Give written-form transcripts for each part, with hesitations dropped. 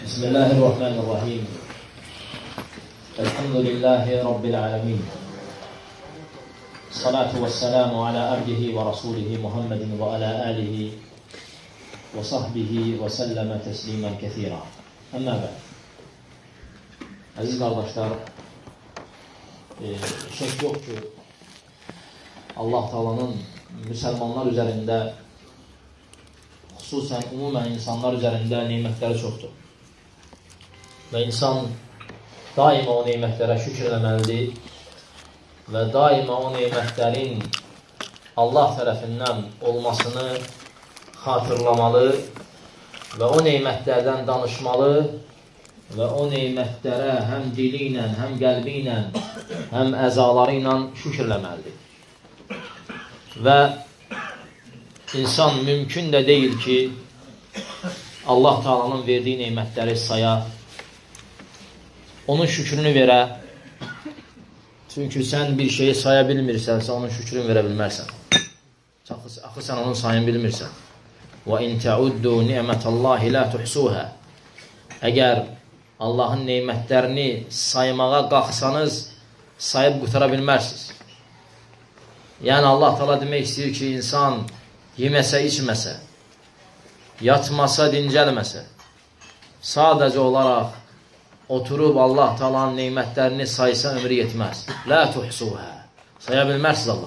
Bismillahirrahmanirrahim. Elhamdülillahi Rabbil alemin. Salatu ve selamu ala abdihi ve rasulihi Muhammedin ve ala alihi ve sahbihi ve selleme teslimen kethira. Amma ba'd. Aziz kardeşler, şek yok ki Allah Teala'nın Müslümanlar üzerinde, hususen umumen insanlar üzerinde nimetleri çoktur. Ve insan daima o nimetlere şükürlemelidir ve daima o nimetlerin Allah tarafından olmasını hatırlamalı ve o nimetlerden danışmalı ve o nimetlere hem diliyle, hem kalbiyle, hem əzalarıyla şükürlemelidir. Ve insan mümkün de değil ki Allah Teala'nın verdiği nimetleri saya, onun şükrünü verə. Çünkü sen bir şeyi saya bilmirsən, onun şükrünü verə bilmərsən. Axı sen onun sayını bilmirsən. وَاِنْ تَعُدُّوا نِعْمَةَ اللّٰهِ لَا تُحْسُوهَا. Eğer Allah'ın nimetlerini saymağa qalxsanız, sayıb qutara bilmərsiniz. Yani Allah Teala demek istiyor ki insan yeməsə, içməsə, yatmasa, dincəlməsə, sadece olarak oturup Allah Teala'nın nimetlerini saysa ömrü yetmez. La tuhsuha. Sayabilmezsiniz Allah.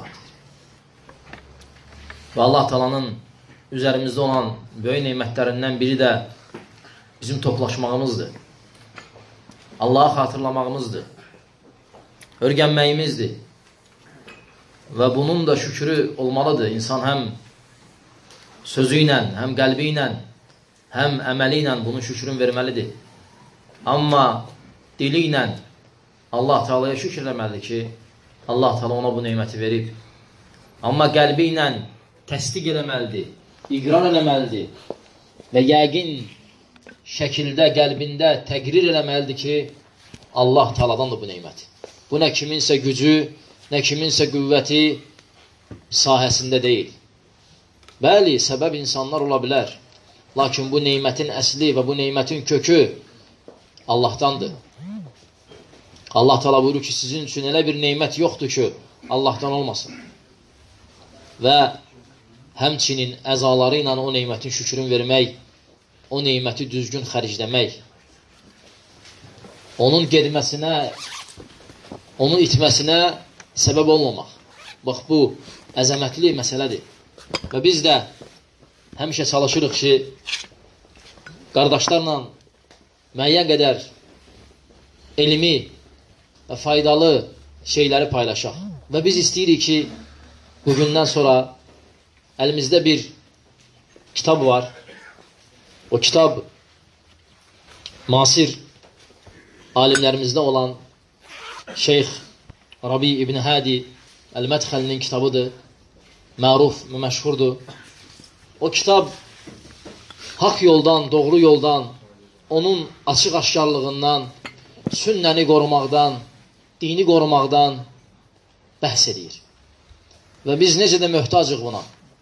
Ve Allah Teala'nın üzerimizde olan böyük nimetlerinden biri de bizim toplaşmağımızdır. Allah'ı hatırlamağımızdır. Örgənməyimizdir. Ve bunun da şükrü olmalıdır. İnsan hem sözüyle, hem kalbiyle, hem əməliyle bunun şükrün vermelidir. Amma dili ilə Allah Teala'ya şükür eləməlidir ki, Allah Teala ona bu neməti verib. Amma qəlbi ilə təsdiq eləməlidir, iqrar eləməlidir və yəqin şəkildə, qəlbində təqrir eləməlidir ki, Allah Teala'dandır bu neməti. Bu nə kiminsə gücü, nə kiminsə qüvvəti sahəsində deyil. Bəli, səbəb insanlar ola bilər. Lakin bu nemətin əsli və bu nemətin kökü Allah'tandır. Allah Teala buyurur ki sizin üçün elə bir nemət yoxdur ki Allah'tan olmasın. Və həmçinin əzaları ilə o nemətin şükrün vermək, o neməti düzgün xərcləmək, onun gedməsinə, onun itməsinə səbəb olmamaq. Bax, bu əzəmətli məsələdir. Və biz də həmişə çalışırıq ki, qardaşlarla müəyyən qədər elmi və faydalı şeyləri paylaşaq. Və biz istəyirik ki, bugündən sonra əlimizdə bir kitab var. O kitab müasir alimlərimizdə olan Şeyx Rabi İbn Hadi Əl-Mədxəlinin kitabıdır. Məruf, məşhurdur. O kitab haqq yoldan, doğru yoldan, onun açıq-aşkarlığından, sünnəni qorumaqdan, dini qorumaqdan bəhs edir. Və biz necə də möhtacıq buna.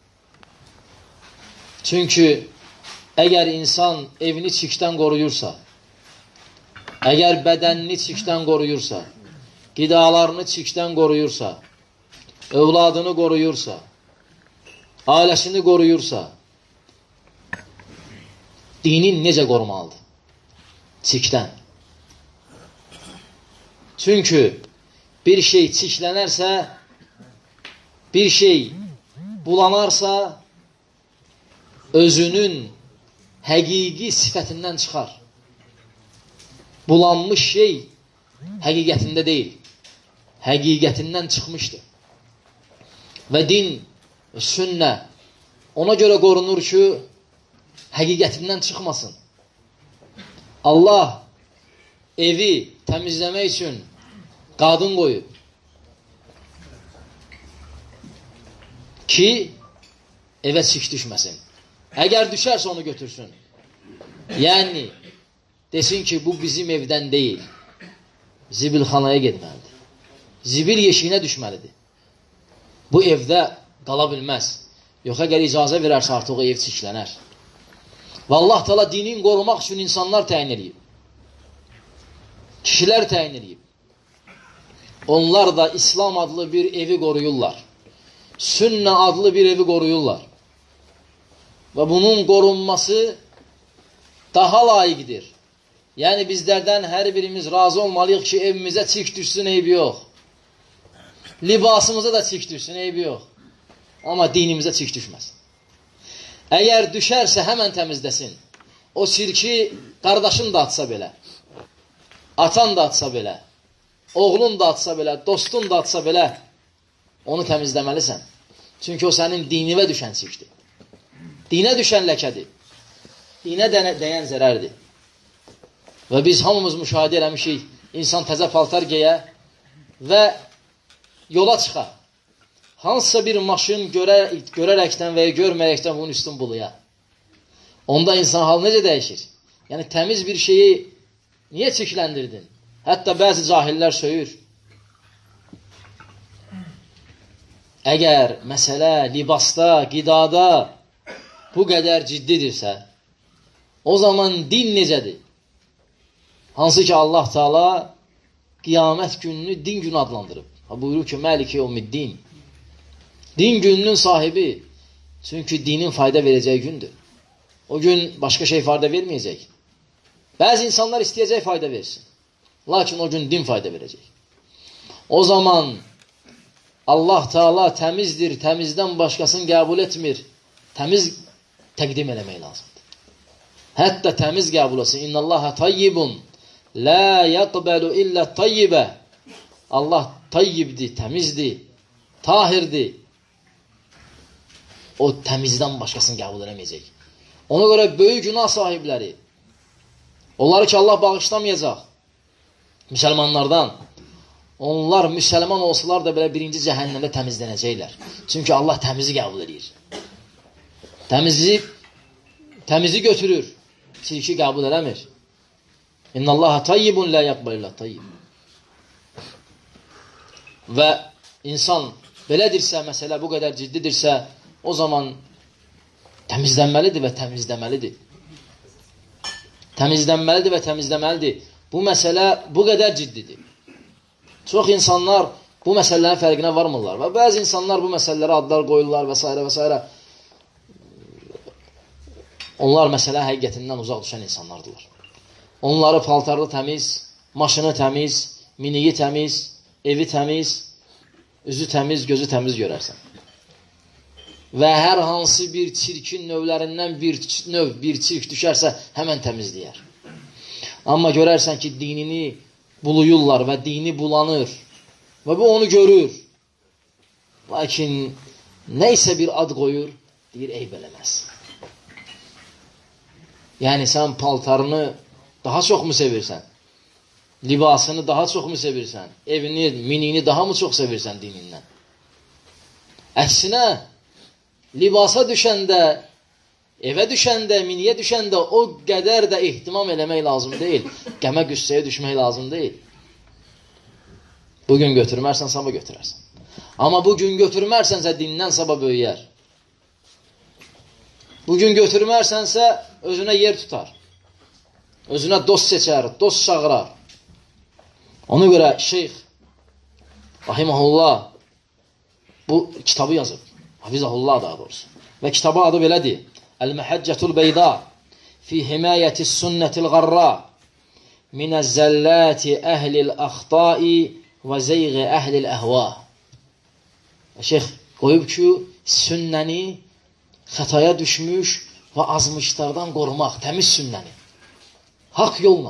Çünki əgər insan evini çirkdən qoruyursa, əgər bədənini çirkdən qoruyursa, qidalarını çirkdən qoruyursa, övladını qoruyursa, ailəsini qoruyursa, dinin necə qorumalıdır? Çirkdən. Çünki bir şey çirklənərsə, bir şey bulanarsa, özünün həqiqi sifətindən çıxar. Bulanmış şey həqiqətində deyil, həqiqətindən çıxmışdır. Və din, sünnə ona görə qorunur ki, həqiqətindən çıxmasın. Allah evi təmizləmək üçün qadın qoyub ki, evə çirk düşməsin. Əgər düşərsə onu götürsün. Yəni, desin ki, bu bizim evdən deyil. Zibilxanaya getməlidir. Zibil yeşiyinə düşməlidir. Bu evdə qala bilməz. Yox, əgər icazə verərsə artıq o ev çirklənər. Və Allah Teala dinin qorumaq üçün insanlar təyin edib. Kişilər təyin edib. Onlar da İslam adlı bir evi qoruyurlar. Sünnə adlı bir evi qoruyurlar. Və bunun qorunması daha layiqdir. Yəni bizlərdən hər birimiz razı olmalıyıq ki, evimizə çirk düşsün, eybi yox. Libasımıza da çirk düşsün, eybi yox. Amma dinimizə çirk düşməsin. Əgər düşərsə həmən təmizləsin. O çirki qardaşın da atsa belə, atan da atsa belə, oğlun da atsa belə, dostun da atsa belə, onu təmizləməlisən. Çünki o sənin dinivə düşən çirkdir. Dinə düşən ləkədir. Dinə dəyən zərərdir. Və biz hamımız müşahidə eləmişik, insan təzə paltar geyə və yola çıxar. Hansısa bir maşın görərəkdən və ya görməyərəkdən bunun üstün buluya. Onda insan hal necə dəyişir? Yəni təmiz bir şeyi niyə çirkləndirdin? Hətta bəzi cahillər söyür. Əgər məsələ libasda, qidada bu qədər ciddidirsə, o zaman din necədir? Hansı ki Allah Teala qiyamət gününü din günü adlandırıb. Buyurur ki, Məliki yevmiddin. Din gününün sahibi. Çünki dinin fayda verəcəyi gündür. O gün başqa şey fayda verməyəcək. Bəzi insanlar istəyəcək fayda versin. Lakin o gün din fayda verəcək. O zaman Allah Teala təmizdir, təmizdən başqasını qəbul etmir. Təmiz təqdim eləmək lazımdır. Hətta təmiz qəbul etsin. İnnallaha tayyibun, la yaqbalu illa tayyibə. Allah tayyibdir, təmizdir, tahirdir. O təmizdən başqasını qəbul eləməyəcək. Ona görə böyük günah sahibləri, onları ki Allah bağışlamayacaq müsəlmanlardan, onlar müsəlman olsalar da belə birinci cəhənnəmdə təmizlənəcəklər. Çünki Allah təmizi qəbul edir. Təmizi götürür, çirki qəbul eləmir. İnnallaha tayyibun la yaqbalu illa tayyib. Və insan belədirsə, məsələ bu qədər ciddidirsə, o zaman təmizlənməlidir və təmizləməlidir. Təmizlənməlidir və təmizləməlidir. Bu məsələ bu qədər ciddidir. Çox insanlar bu məsələlərin fərqinə varmırlar. Və bəzi insanlar bu məsələlərə adlar qoyurlar və s. və s. Onlar məsələ həqiqətindən uzaq düşən insanlardırlar. Onları paltarlı təmiz, maşını təmiz, miniyi təmiz, evi təmiz, üzü təmiz, gözü təmiz görərsən. Və hər hansı bir çirkin növlərindən bir çirk düşərsə, həmən təmizləyər. Amma görərsən ki, dinini buluyurlar və dini bulanır və bu onu görür. Lakin neysə bir ad qoyur, deyir, eyb eləməz. Yəni, sən paltarını daha çox mu sevirsən? Libasını daha çox mu sevirsən? Evini, minini daha mı çox sevirsən dinindən? Əksinə, libasa düşəndə, evə düşəndə, miniyə düşəndə o qədər də ehtimam eləmək lazım deyil. Qəmə qüssəyə düşmək lazım deyil. Bugün götürmərsən, sabah götürərsən. Amma bugün götürmərsənsə dindən sabah böyüyər. Bugün götürmərsənsə özünə yer tutar. Özünə dost seçər, dost çağırar. Ona görə şeyx rahiməhullah bu kitabı yazıb. Hafizahullah daha doğrusu. Və kitabı adı belədir. El-Məhəccətul Beyda fi himayətis sünnətil qarra minəz-zəlləti əhlil əxtai və zeyği əhlil əhva. Şeyx qoyub ki, sünnəni xətaya düşmüş və azmışlardan qorumaq, təmiz sünnəni. Haqq yolla.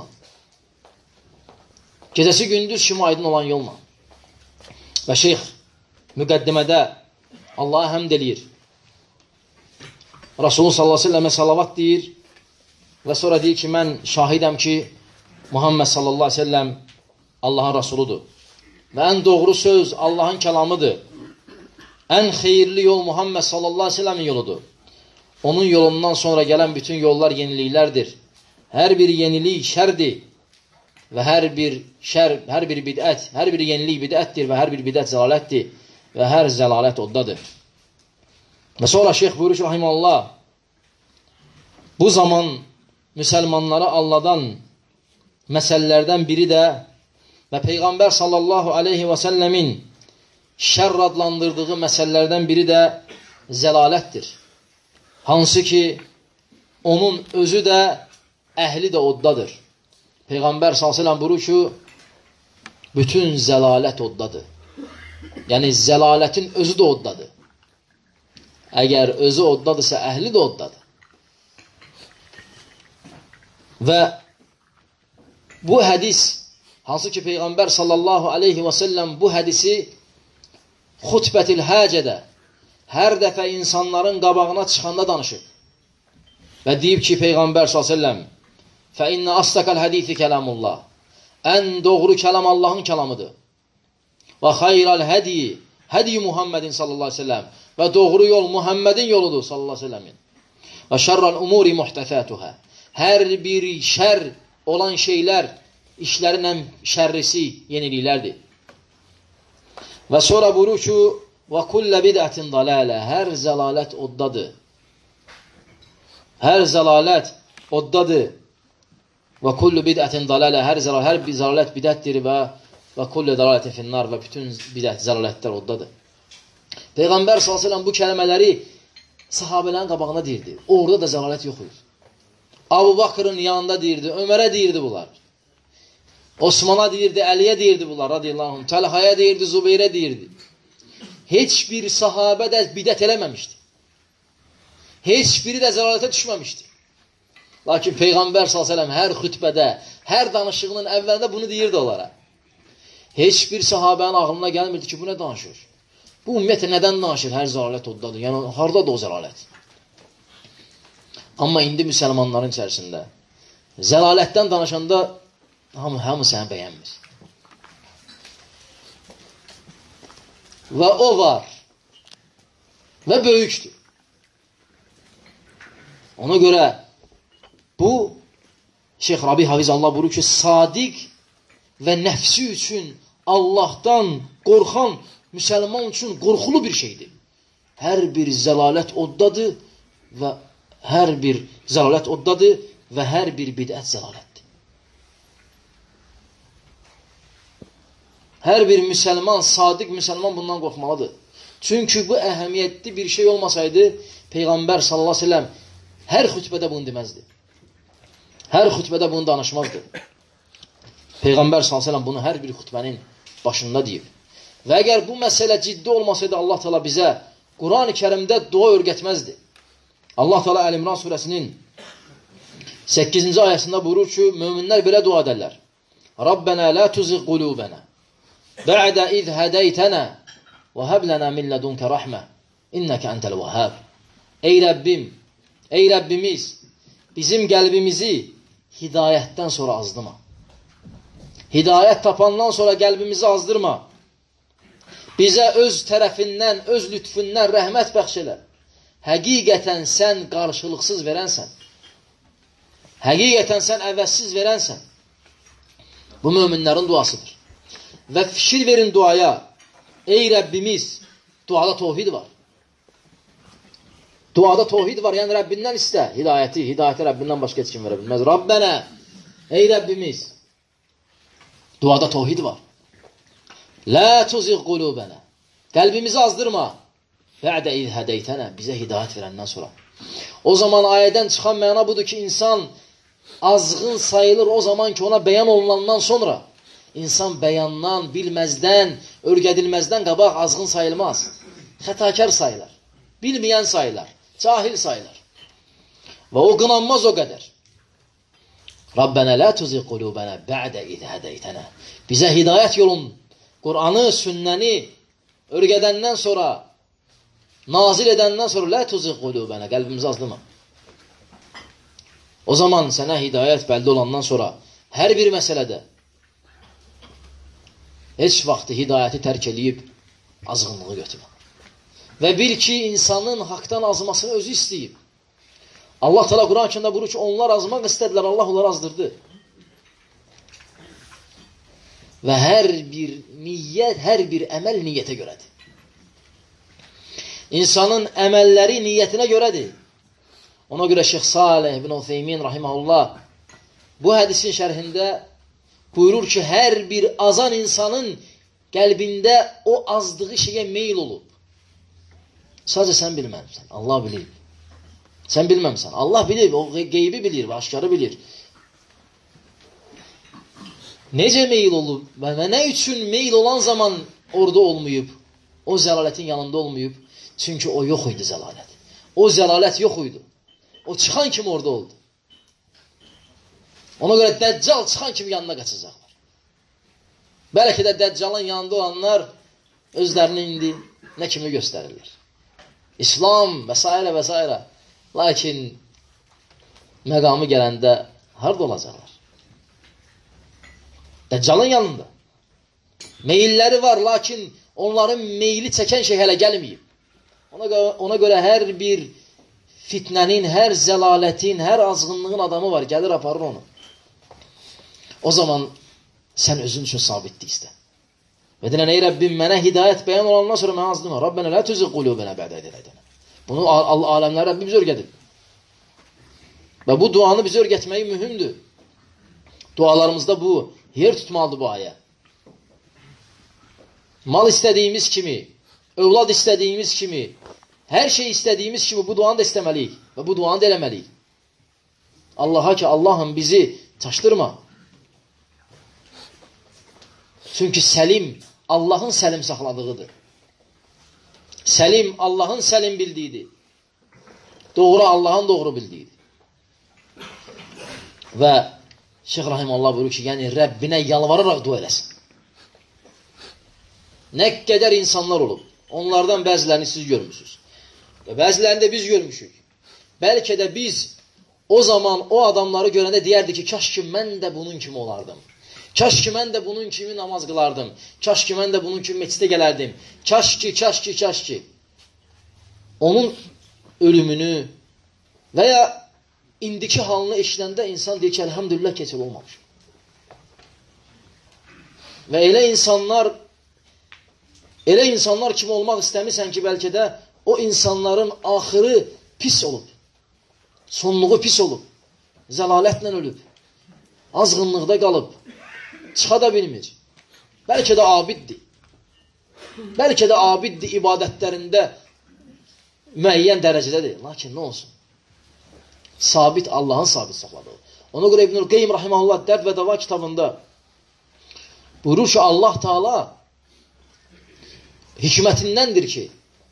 Gecəsi gündüz kimi aydın olan yolla. Və şeyx müqəddimədə Allaha həmd eləyir. Rasulullah sallallahu aleyhi ve sellemə salavat deyir və sonra deyir ki, mən şahidəm ki, Muhammed sallallahu aleyhi ve sellem Allahın Rasuludur. Və ən doğru söz Allahın kəlamıdır. Ən xeyirli yol Muhammed sallallahu aleyhi ve sellemin yoludur. Onun yolundan sonra gələn bütün yollar yeniliklərdir. Hər bir yenilik şərdir və hər bir bidət, hər bir yenilik bidətdir və hər bir bidət zəlalətdir və hər zəlalət oddadır. Və sonra şeyx buyurur ki, rahiməllah, Bu zaman müsəlmanları alladan məsələlərdən biri də və Peyğəmbər sallallahu aleyhi və səlləmin şərr adlandırdığı məsələlərdən biri də zəlalətdir. Hansı ki, onun özü də, əhli də oddadır. Peyğəmbər sallallahu aleyhi və səlləm buyurur ki, bütün zəlalət oddadır. Yəni, zəlalətin özü də oddadır. Əgər özü oddadırsa, əhli də oddadır. Və bu hədis, hansı ki Peyğəmbər sallallahu aleyhi və səlləm bu hədisi xutbətil həcədə hər dəfə insanların qabağına çıxanda danışıb. Və deyib ki Peyğəmbər sallallahu aleyhi və səlləm فَاِنَّ أَصْدَقَ الْحَدِيثِ كَلَامُ اللّٰهِ Ən doğru kəlam Allahın kəlamıdır. Və xayrəl hədiyi hədiyi Muhammedin sallallahu aleyhi ve sellem və doğru yol Muhammedin yoludur sallallahu aleyhi ve sellemin. Və şərrəl umuri muhtəfətuhə Hər bir şər olan şeylər, işlərin ən şərrisi yeniliklərdir. Və sonra buyurur ki, və kullə bidətin dalalə Hər zəlalət oddadır. Hər zəlalət oddadır. Və kullu bidətin dalalə Hər bir zəlalət bidətdir və kullu dalalətin finnar və bütün bidət zəlalətlər oddadır. Peyğəmbər s.ə.v bu kəlmələri sahabələrin qabağına deyirdi. Orada da zəlalət yox idi. Abu Bakrın yanında deyirdi, Ömərə deyirdi bunlar. Osmana deyirdi, Əliyə deyirdi bunlar radiyallahu anh. Təlhaya deyirdi, Zubeyrə deyirdi. Heç bir sahabə də bidət eləməmişdi. Heç biri də zəlalətə düşməmişdi. Lakin Peyğəmbər s.ə.v hər xütbədə, hər danışığının əvvəlində bunu deyirdi onlara. Heç bir sahabənin ağlına gəlmirdi ki, bu nə danışır? Bu ümumiyyətlə nədən danışır? Hər zəlalət oddadır. Yəni, haradadır o zəlalət? Amma indi müsəlmanların içərisində zəlalətdən danışanda hamı səni bəyənmir. Və o var. Və böyükdür. Ona görə bu Şeyx Rabi Hafiz Allah buyurur ki, sadiq və nəfsi üçün Allahdan qorxan müsəlman üçün qorxulu bir şeydir. Hər bir zəlalət oddadır və hər bir bidət zəlalətdir. Hər bir müsəlman, sadiq müsəlman bundan qorxmalıdır. Çünki bu əhəmiyyətli bir şey olmasaydı, Peyğəmbər sallallahu aleyhi ve sellem hər xütbədə bunu deməzdi. Hər xütbədə bunu danışmazdı. Peyğəmbər sallallahu aleyhi ve sellem bunu hər bir xütbənin başında deyib. Və əgər bu məsələ ciddi olmasaydı, Allah Teala bizə Quran-ı Kərimdə dua öyrətməzdi. Allah Teala Əl-İmran surəsinin 8-ci ayəsində buyurur ki, möminlər belə dua edərlər. Rabbənə la tuzigh qulubana ba'da iz hadaytana və hab lana min ladunka rahmə innaka entel vehhab. Ey Rəbbim, ey Rəbbimiz, bizim qəlbimizi hidayətdən sonra azdırma. Hidayət tapandan sonra qəlbimizi azdırma. Bizə öz tərəfindən, öz lütfündən rəhmət bəxş elə. Həqiqətən sən qarşılıqsız verənsən. Həqiqətən sən əvəzsiz verənsən. Bu möminlərin duasıdır. Və fikir verin duaya. Ey Rəbbimiz, duada tohid var. Duada tohid var, yəni Rəbbindən istə hidayəti. Hidayəti Rəbbindən başqa heç kim verə bilməz. Rabbənə, ey Rəbbimiz, duada tohid var. La tuzigh qulubana. Qəlbimizi azdırma. Bə'də iz hədəytənə. Bizə hidayət verəndən sonra. O zaman ayədən çıxan məna budur ki, insan azğın sayılır o zaman ki, ona bəyan olunandan sonra. İnsan bəyandan, bilməzdən, örgədilməzdən qabaq azğın sayılmaz. Xətakar sayılar. Bilməyən sayılar. Cahil sayılar. Və o qınanmaz o qədər. Rabbənə la tuzigh qulubana bə'də iz hədəytənə. Bizə hidayət yolun, Qur'anı, sünnəni örgədəndən sonra, nazil edəndən sonra la tuzigh qulubana, qəlbimizi azdırma. O zaman sənə hidayət bəldə olandan sonra hər bir məsələdə heç vaxt hidayəti tərk eləyib azğınlığı götürmə. Və bil ki, insanın haqdan azmasını özü istəyib. Allah Teala Quran kəndə buyurur ki, onlar azmaq istədilər, Allah onları azdırdı. Və hər bir niyyət, hər bir əməl niyyətə görədir. İnsanın əməlləri niyyətinə görədir. Ona görə Şeyx Salih ibn Utheymin rahimehullah bu hədisin şərhində buyurur ki, hər bir azan insanın qəlbində o azdığı şeyə meyl olub. Sadəcə sən bilməmsən, Allah bilir. Sən bilməmsən, Allah bilir, o qeybi bilir və aşkarı bilir. Necə meyil olub və nə üçün meyil olan zaman orada olmayıb, o zəlalətin yanında olmayıb? Çünki o yox idi zəlalət. O zəlalət yox idi. O çıxan kimi orada oldu. Ona görə Dəccal çıxan kimi yanına qaçacaqlar. Bəlkə də Dəccalın yanında olanlar özlərini indi nə kimi göstərirlər? İslam və s. və s. Lakin məqamı gələndə harada olacaqlar? Dəccalın yanında. Meyilləri var, lakin onların meyili çəkən şey hələ gəlməyib. Ona görə hər bir fitnənin, hər zəlalətin, hər azğınlığın adamı var, gəlir aparır onu. O zaman sən özün üçün sabitlik istə. Və deyilən, ey Rəbbim, mənə hidayət bəyan olandan sonra mənə azdıma. Rabbənə lə tüzıq qulubənə bədə edilədənə. Bunu aləmlər Rəbbim bizə öyrədir. Və bu duanı bizə öyrətməyi mühümdür. Dualarımızda bu, yer tutmalıdır bu ayə. Mal istədiyimiz kimi, övlad istədiyimiz kimi, hər şey istədiyimiz kimi bu duanı da istəməliyik və bu duanı da eləməliyik. Allaha ki, Allahım bizi çaşdırma. Çünki səlim Allahın səlim saxladığıdır. Səlim Allahın səlim bildiyidir. Doğru Allahın doğru bildiyidir. Və Şeyx Rahimullah buyurur ki, yəni Rəbbinə yalvararaq dua eləsin. Nə qədər insanlar olub, onlardan bəzilərini siz görmüşsünüz. Və bəzilərini də biz görmüşük. Bəlkə də biz o zaman o adamları görəndə deyərdik ki, kaş ki mən də bunun kimi olardım. Kaş ki mən də bunun kimi namaz qılardım. Kaş ki mən də bunun kimi meçidə gələrdim. Kaş ki. Onun ölümünü və ya indiki halını eşidəndə insan deyir ki, əlhamdülillah keçil olmamış. Və elə insanlar kimi olmaq istəmirsən ki, bəlkə də o insanların axırı pis olub. Sonluğu pis olub. Zəlalətlə ölüb. Azğınlıqda qalıb. Çıxa da bilmir. Bəlkə də abiddir. Bəlkə də abiddir ibadətlərində müəyyən dərəcədədir. Lakin nə olsun? Sabit, Allahın sabit saxladığı. Ona görə İbnül Qeym Rahiməhullah Dərd və Dava kitabında buyurur ki, Allah Teala hikmətindəndir ki,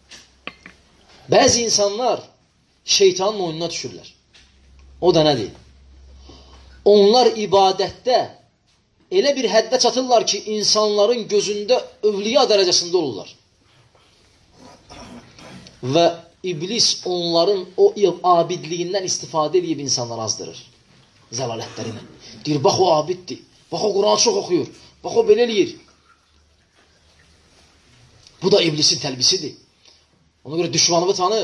bəzi insanlar şeytanın oyununa düşürlər. O da nədir? Onlar ibadətdə elə bir həddə çatırlar ki, insanların gözündə övliya dərəcəsində olurlar. Və İblis onların o abidliyindən istifadə edib insanları azdırır. Zəlalətlərinə. Deyir, bax o abiddir. Bax o Quranı çox oxuyur. Bax o belə eləyir. Bu da İblisin təlbisidir. Ona görə düşmanını tanı.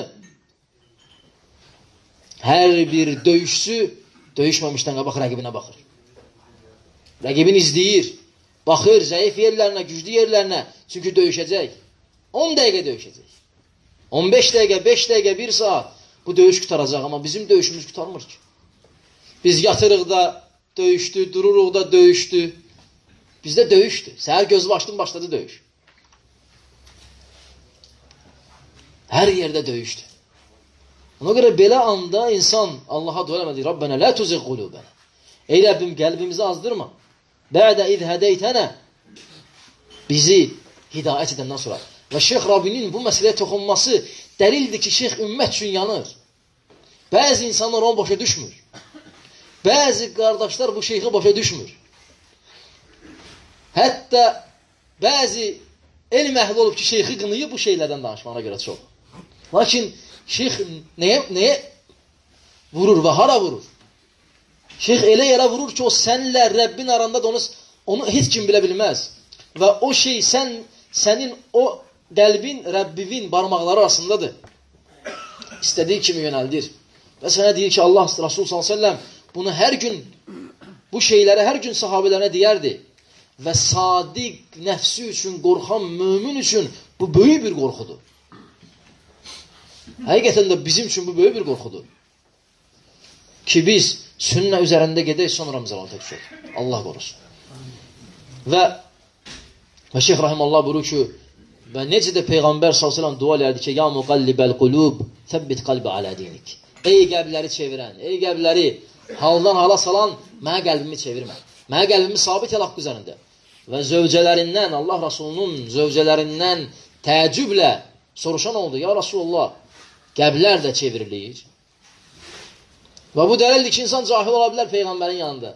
Hər bir döyüşçü döyüşməmişdən qabaq rəqibinə baxır. Rəqibin izləyir. Baxır zəif yerlərinə, güclü yerlərinə. Çünki döyüşəcək. 10 dəqiqə döyüşəcək. 15 dəqiqə, 5 dəqiqə, 1 saat bu döyüş qutaracaq, amma bizim döyüşümüz qutarmır ki. Biz yatırıq da döyüşdü, dururuq da döyüşdü. Bizdə döyüşdü. Səhər gözü açdım, başladı döyüş. Hər yerdə döyüşdü. Ona görə belə anda insan Allaha dua eləmədi. Rabbənə lə tuzigh qulubənə. Ey Rəbbim, qəlbimizi azdırma. Bə'də iz hədəytənə. Bizi hidayət edəndən sonra. Və Şeyx Rabinin bu məsələyə toxunması dəlildir ki, Şeyx ümmət üçün yanır. Bəzi insanlar onu başa düşmür. Bəzi qardaşlar bu şeyxi başa düşmür. Hətta bəzi elm əhli olub ki, şeyxi qınıyıb bu şeylərdən danışmağına görə çox. Lakin şeyx nəyə vurur və hara vurur? Şeyx elə yerə vurur ki, o sənlə Rəbbin aranda da onu heç kim bilə bilməz. Və o şey sənin o qəlbin Rəbbivin barmaqları arasındadır. İstədiyi kimi yönəldir. Və sənə deyir ki, Allah Rasul s.ə.v bunu hər gün, bu şeyləri hər gün sahabelərine deyərdi. Və sadiq nəfsi üçün, qorxan mömin üçün bu böyük bir qorxudur. Həqiqətən də bizim üçün bu böyük bir qorxudur. ki biz sünnə üzərində gedək, sonra zəlalətə düşək. Allah qorusun. Və Şeyx Rahiməllah buyurur ki, və necə də Peyğəmbər s.ə.v dua elərdi ki, ya muqallibəl qulub, təbbit qalbi alə dinik. Ey qəlbləri çevirən, ey qəlbləri haldan hala salan, mənə qəlbimi çevirmə. Mənə qəlbimi sabit el haqq üzərində. Və zövcələrindən, Allah Rasulunun zövcələrindən təəccüblə soruşan oldu. Ya Rasulullah, qəlblər də çevrilir. Və bu dəlildir ki, insan cahil ola bilər Peyğəmbərin yanında.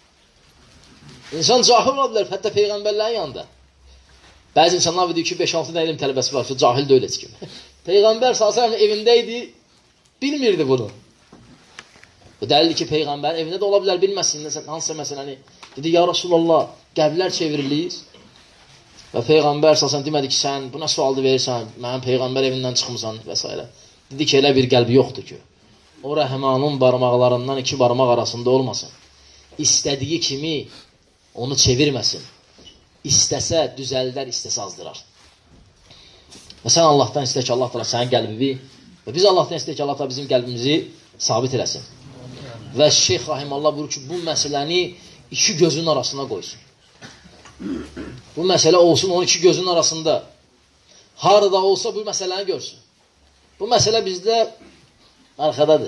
İnsan cahil ola bilər, hətta Peyğəmbərlərin yanında. Bəzi insanlar biliyor ki, 5-6 ilim tələbəsi var, cahil də öyle kimi. Peyğəmbər s.ə.v evində idi, bilmirdi bunu. Bu dəlildir ki, Peyğəmbərin evində də ola bilər, bilməsin, hansısa məsələni. Dedi, ya Rasulallah, qəlblər çevrilir. Və Peyğəmbər s.ə.v demədi ki, sən buna sualdı verirsən, mənim Peyğəmbər evindən çıxmısan və s. Dedi ki, elə bir qəlbi yoxdur ki, o rəhmanın barmaqlarından 2 barmaq arasında olmasın. İstədiyi kimi onu çevirməsin. İstəsə düzəldər, istəsə azdırar. Və sən Allahdan istə ki, Allah da sənin qəlbini və biz Allahdan istə ki, Allah da bizim qəlbimizi sabit eləsin. Və Şeyx Rahiməllah buyurur ki, bu məsələni 2 gözün arasına qoysun. Bu məsələ olsun onun 2 gözün arasında. Harada olsa bu məsələni görsün. Bu məsələ bizdə arxadadır.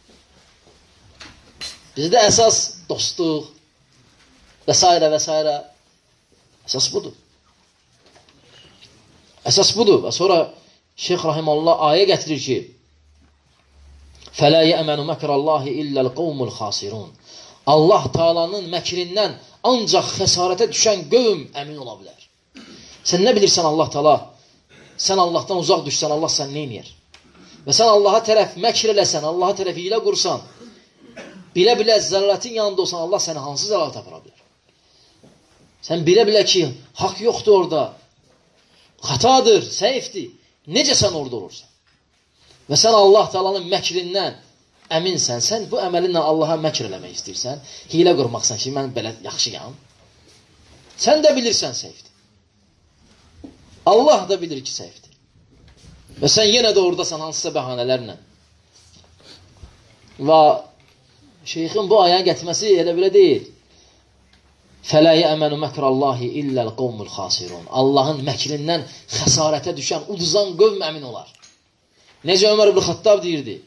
Bizdə əsas dostluq və s. və s. Əsas budur. Əsas budur. Və sonra Şeyx Rahiməllah ayə gətirir ki, فَلَا يَأْمَنُ مَكْرَ اللّٰهِ إِلَّا الْقَوْمُ الْخَاسِرُونَ Allah Taala'nın məkrindən ancaq xəsarətə düşən qövm əmin ola bilər. Sən nə bilirsən Allah Taala? Sən Allahdan uzaq düşsən, Allah sən neyniyər? Və sən Allaha tərəf məkr eləsən, Allaha tərəf ilə qursan, bilə-bilə zərratin yanında olsan, Allah səni hansı zərrat apara bilər? Sən bilə-bilə ki, haqq yoxdur orada, xatadır, səhifdir. Necə sən orada olursan? Və sən Allah Taala'nın məkrindən əminsən, sən bu əməlinlə Allaha məkr eləmək istəyirsən, hilə qurmaqsan ki, mən belə yaxşıyam. Sən də bilirsən səhifdir. Allah da bilir ki, səhifdir. Və sən yenə də oradasan hansısa bəhanələrlə. Və şeyxin bu ayəni gətirməsi elə belə deyil. فَلَا يَأْمَنُ مَكْرَ اللّٰهِ إِلَّا الْقَوْمُ الْخَاسِرُونَ Allahın məkrindən xəsarətə düşən, uduzan qövm əmin olar. Necə Ömər ibn Xattab deyirdi?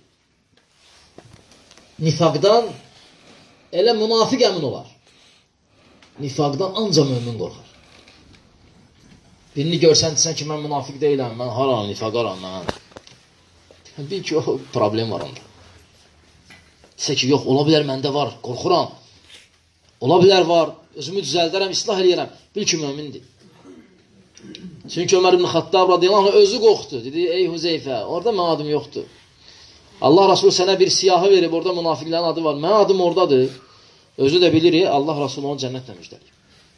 Nifaqdan elə münafiq əmin olar. Nifaqdan ancaq mömin qorxar. Birini görsən desən ki, mən münafiq deyiləm, mən haram, nifaq haram, mən. Bil ki, o problem var onda. Desə ki, yox, ola bilər məndə var, qorxuram. Ola bilər var, özümü düzəldərəm, islah eləyərəm. Bil ki, mömindir. Çünki Ömər ibn Xattab radiyallahu anh özü qorxdu. Dedi, ey Hüzeyfə, orada mən adım yoxdur. Allah Rasulü sənə bir siyahı verib, orada münafiqlərin adı var. Mən adım oradadır. Özü də bilir, Allah Rasulü onu cənnətlə müjdəlir.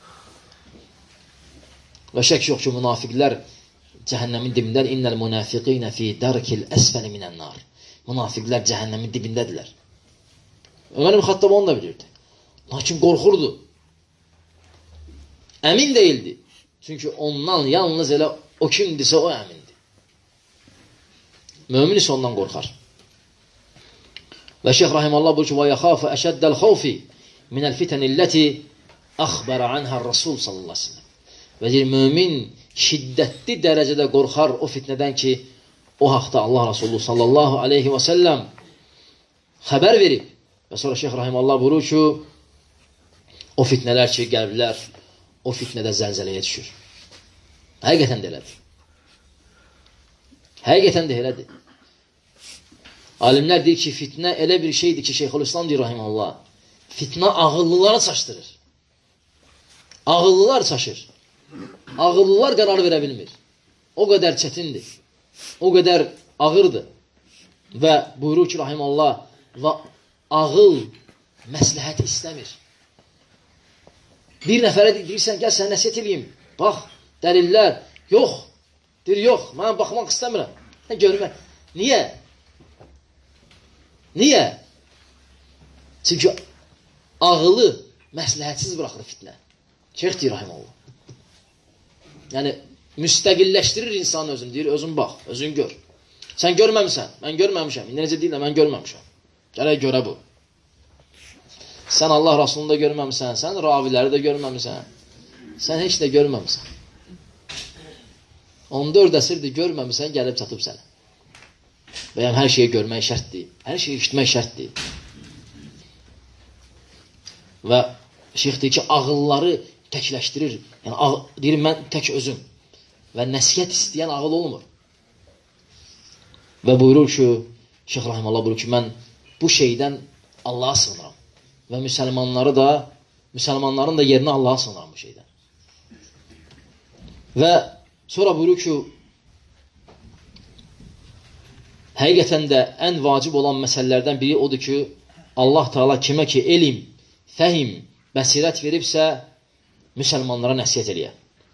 Və şək yox ki, münafiqlər cəhənnəmin dibindədir. İnnəl münafiqinə fi dərkil əsfəli minən nar. Münafiqlər cəhənnəmin dibindədirlər. Ömər ibn Xattab onu da bilirdi. Lakin qorxurdu. Əmin deyildi. Çünki ondan yalnız elə o kimdirsə o əmindir. Mömin isə ondan qorxar. Və Şeyx Rahiməllah buyur ki, وَيَخَافُ أَشَدَّ الْخَوْفِ مِنَ الْفِتَنِ الَّتِي أَخْبَرَ عَنْهَا الرَّسُولُ sallallahu aleyhi ve sellem. Və deyir, mömin şiddətli dərəcədə qorxar o fitnədən ki, o haqda Allah Rasulü sallallahu aleyhi və səlləm xəbər verib. Və sonra Şeyx Rahiməllah buyurur ki, o fitnələr ki, qəlblər o fitnədə zəlzələyə düşür. Həqiqətən də elədir. Həqiqətən də elədir. Alimlər deyir ki, fitnə elə bir şeydir ki, Şeyxülislam deyir Rahiməllah, fitnə ağıllıları çaşdırır. Ağıllılar çaşır. Ağıllılar qərar verə bilmir. O qədər çətindir. O qədər ağırdır. Və buyurur ki, Rahiməllah, və ağıl məsləhət istəmir. Bir nəfərə deyirsən, gəl sən nəsiyyət edeyim. Bax, dəlillər. Yox. Deyir, yox, mən baxmaq istəmirəm. Görmək. Niyə? Niyə? Çünki ağılı məsləhətsiz buraxır fitnə. Şeyx deyir, Rahiməllah. Yəni, müstəqilləşdirir insanı özün. Deyir, özün bax, özün gör. Sən görməmişsən, mən görməmişəm. İndi necə deyirlər, mən görməmişəm. Gələk görə bu. Sən Allah Rasulunu da görməmisən, sən raviləri də görməmisən, sən heç də görməmisən. 14 əsrdir görməmisən, gəlib çatıb sənə. Bəyəm hər şeyi görmək şərtdir, hər şeyi işitmək şərtdir. Və şeyx deyir ki, ağılları təkləşdirir. Yəni, deyir, mən tək özüm. Və nəsiyyət istəyən ağıl olmur. Və buyurur ki, Şeyx Rahimallah buyurur ki, mən bu şeydən Allaha sığınıram. Və müsəlmanların da yerinə Allaha sığınıram bu şeydən. Və sonra buyurur ki, həqiqətən də ən vacib olan məsələlərdən biri odur ki, Allah Teala kimə ki elm, fəhim, bəsirət veribsə, müsəlmanlara nəsiyyət eləyə.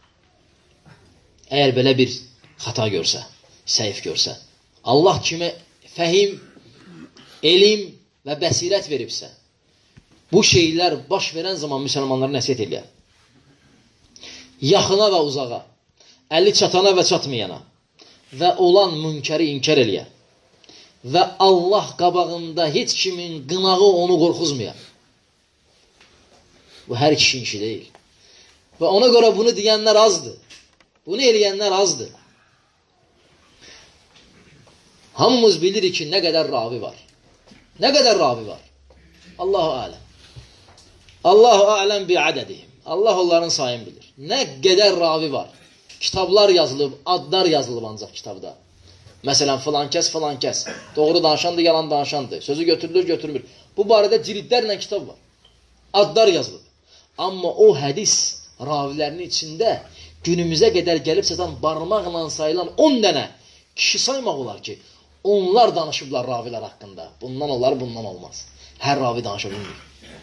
Əgər belə bir xata görsə, səhif görsə, Allah kimə fəhim, elm və bəsirət veribsə, bu şeylər baş verən zaman müsəlmanlara nəsiyyət eləyə. Yaxına və uzağa, əli çatana və çatmayana və olan münkəri inkar eləyə və Allah qabağında heç kimin qınağı onu qorxuzmaya. Bu hər kişinin işi deyil. Və ona görə bunu deyənlər azdır. Bunu eləyənlər azdır. Hamımız bilirik ki, nə qədər ravi var. Nə qədər ravi var? Allahu aləm. Allahu aləm bi'ədədihim. Allah onların sayını bilir. Nə qədər ravi var. Kitablar yazılıb, adlar yazılıb ancaq kitabda. Məsələn, filan kəs. Doğru danışandır, yalan danışandır. Sözü götürülür, götürülmür. Bu barədə ciridlərlə kitab var. Adlar yazılıb. Amma o hədis ravilərinin içində günümüzə qədər gəlib çatan barmaqla sayılan 10 dənə kişi saymaq olar ki, onlar danışıblar ravilər haqqında. Bundan olar, bundan olmaz. Hər ravi danışa bilmir.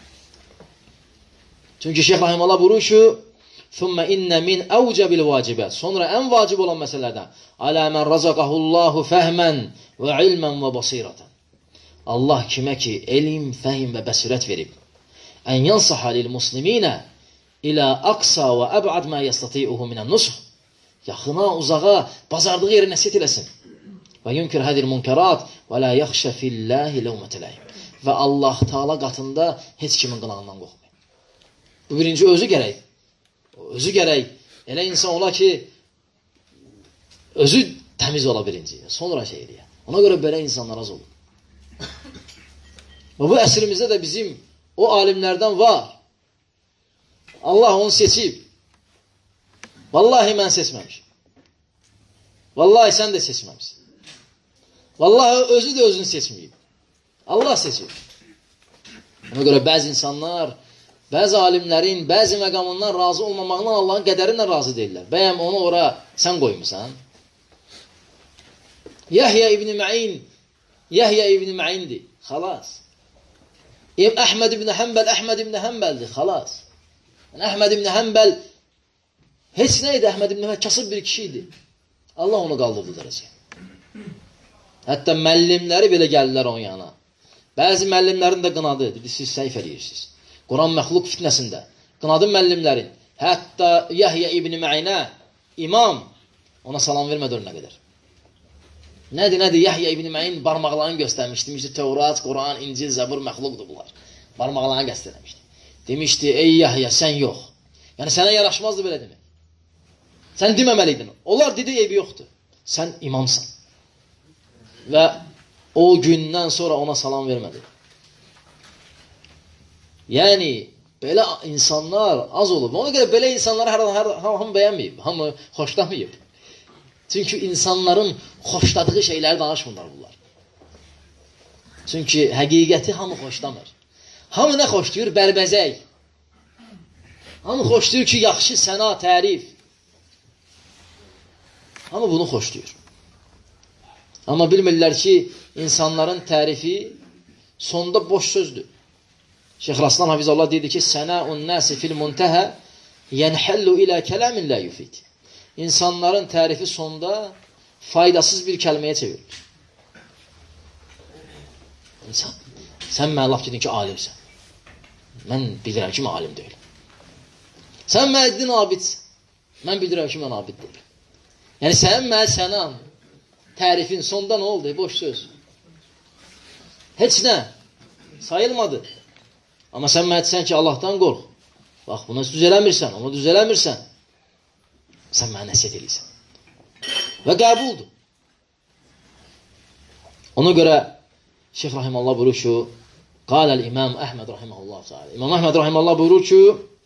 Çünki Şeyx Rahimullah buyurur ki, ثُمَّ اِنَّ مِنْ اَوْجَبِ الْوَاجِبَاتِ Sonra ən vacib olan məsələlərdən عَلَى مَنْ رَزَقَهُ اللّٰهُ فَهْمًا وَعِلْمًا وَبَصِيرَةً Allah kimə ki, elm, fəhim və bəsirət verib. Ən yansaha lil-musliminə ilə aqsa və əb'ad mə yəstati'uhu minən-nusx Yaxına, uzağa, bazardığı yeri nəsiyyət eləsin. Və yunkir hədir münkerat və la yaxşə filləhi ləvmətələyim. Və Allah Teala qatında heç kimin qınağından qorxmayın. Bu birinci özü gərək. Özü gərək. Elə insan ola ki, özü təmiz ola birinci. Sonra şey eləyə. Ona görə belə insanlar az olur. Və bu əsrimizdə də bizim o alimlərdən var. Allah onu seçib. Vallahi mən seçməmişim. Vallahi sən də seçməmişsin. Vallahi özü də özünü seçməyib. Allah seçib. Ona görə bəzi insanlar, bəzi alimlərin, bəzi məqamından razı olmamaqla Allahın qədərindən razı deyirlər. Bəyəm onu ora sən qoymusan? Yahya ibn Ma'indir. Xalas. Əhməd ibn Həmbəldir. Xalas. Əhməd ibn Həmbəl heç nə idi? Əhməd ibn Həmbəl kasıb bir kişi idi. Allah onu qaldırdı dərəcəyə. Hətta müəllimləri belə gəldilər onun yana. Bəzi müəllimlərin də qınadı. Dedi, siz səhv eləyirsiniz. Quran məxluq fitnəsində. Qınadı müəllimlərin. Hətta Yahya ibn Ma'inə, imam, ona salam vermədi önünə qədər. Nədir? Yahya ibn Ma'in barmaqlarını göstərmişdi. Demişdi, Tevrat, Quran, İncil, Zəbur məxluqdur bunlar. Barmaqlarını göstərmişdi. Demişdi, ey Yahya, sən yox. Yəni, sənə yaraşmazdı belə demək. Sən deməməliydin. Onlar dedi, eybi yoxdur. Sən imamsan. Və o gündən sonra ona salam vermədi. Yəni, belə insanlar az olub. Ona görə belə insanları hamı bəyənməyib, hamı xoşlamayıb. Çünki insanların xoşladığı şeyləri danışmırlar bunlar. Çünki həqiqəti hamı xoşlamır. Hamı nə xoşlayır? Bərbəzək. Hamı xoşlayır ki, yaxşı səna, tərif. Hamı bunu xoşlayır. Amma bilmirlər ki, insanların tərifi sonda boş sözdür. Şeyx Raslan Hafizallah dedi ki, sənəun nəsi fil muntəhə yənhəllu ilə kələmin lə yufid. İnsanların tərifi sonda faydasız bir kəlməyə çevirilir. Sən mənə laf dedin ki, alimsən. Mən bilirəm ki, mən alim deyil. Sən mənə dedin abidsən. Mən bilirəm ki, mən abid deyil. Yəni, sən mənə sənəm. Tərifin sonda nə oldu? Boş söz. Heç nə. Sayılmadı. Amma sən mənə desən ki, Allahdan qorx. Bax, bunu düz eləmirsən, onu düz eləmirsən. Sən mənə nəsiyyət edirsən. Və qəbuldur. Ona görə Şeyx Rahimallah buyurur ki, qaləl İmam Əhməd Rahiməllah Teala. İmam Əhməd Rahiməllah buyurur ki,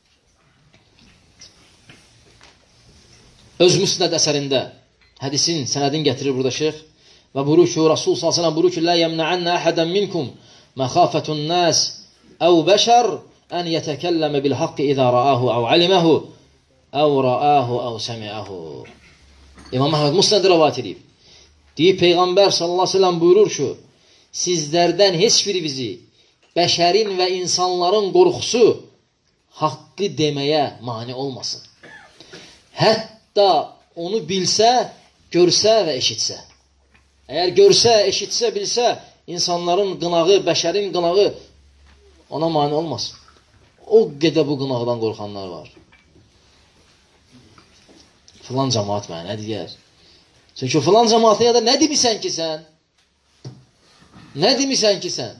öz müsnəd əsərində hədisin sənədini gətirir burada şeyx və buyurur ki, Rasul sallallahu əleyhi və səlləm buyurur ki, la yemna'anna ahadan minkum məxafətun nas əv bəşər ən yetəkəlləmə bil haqqi izə ra'ahu əv aliməhu əv ra'ahu əv səmi'əhu. İmam Əhməd müsnəd rivayət edib. Deyib, Peyğəmbər sallallahu əleyhi və səlləm buyurur ki, sizlərdən heç birinizi bəşərin və insanların qorxusu haqqı deməyə mane olmasın. Hətta onu bilsə, görsə və eşitsə. Əgər görsə, eşitsə, bilsə, insanların qınağı, bəşərin qınağı ona mane olmasın. O qədər bu qınaqdan qorxanlar var. Filan cəmaat mənə nə deyər? Çünki filan cəmaatın ya da nə demirsən ki sən? Nə demirsən ki sən?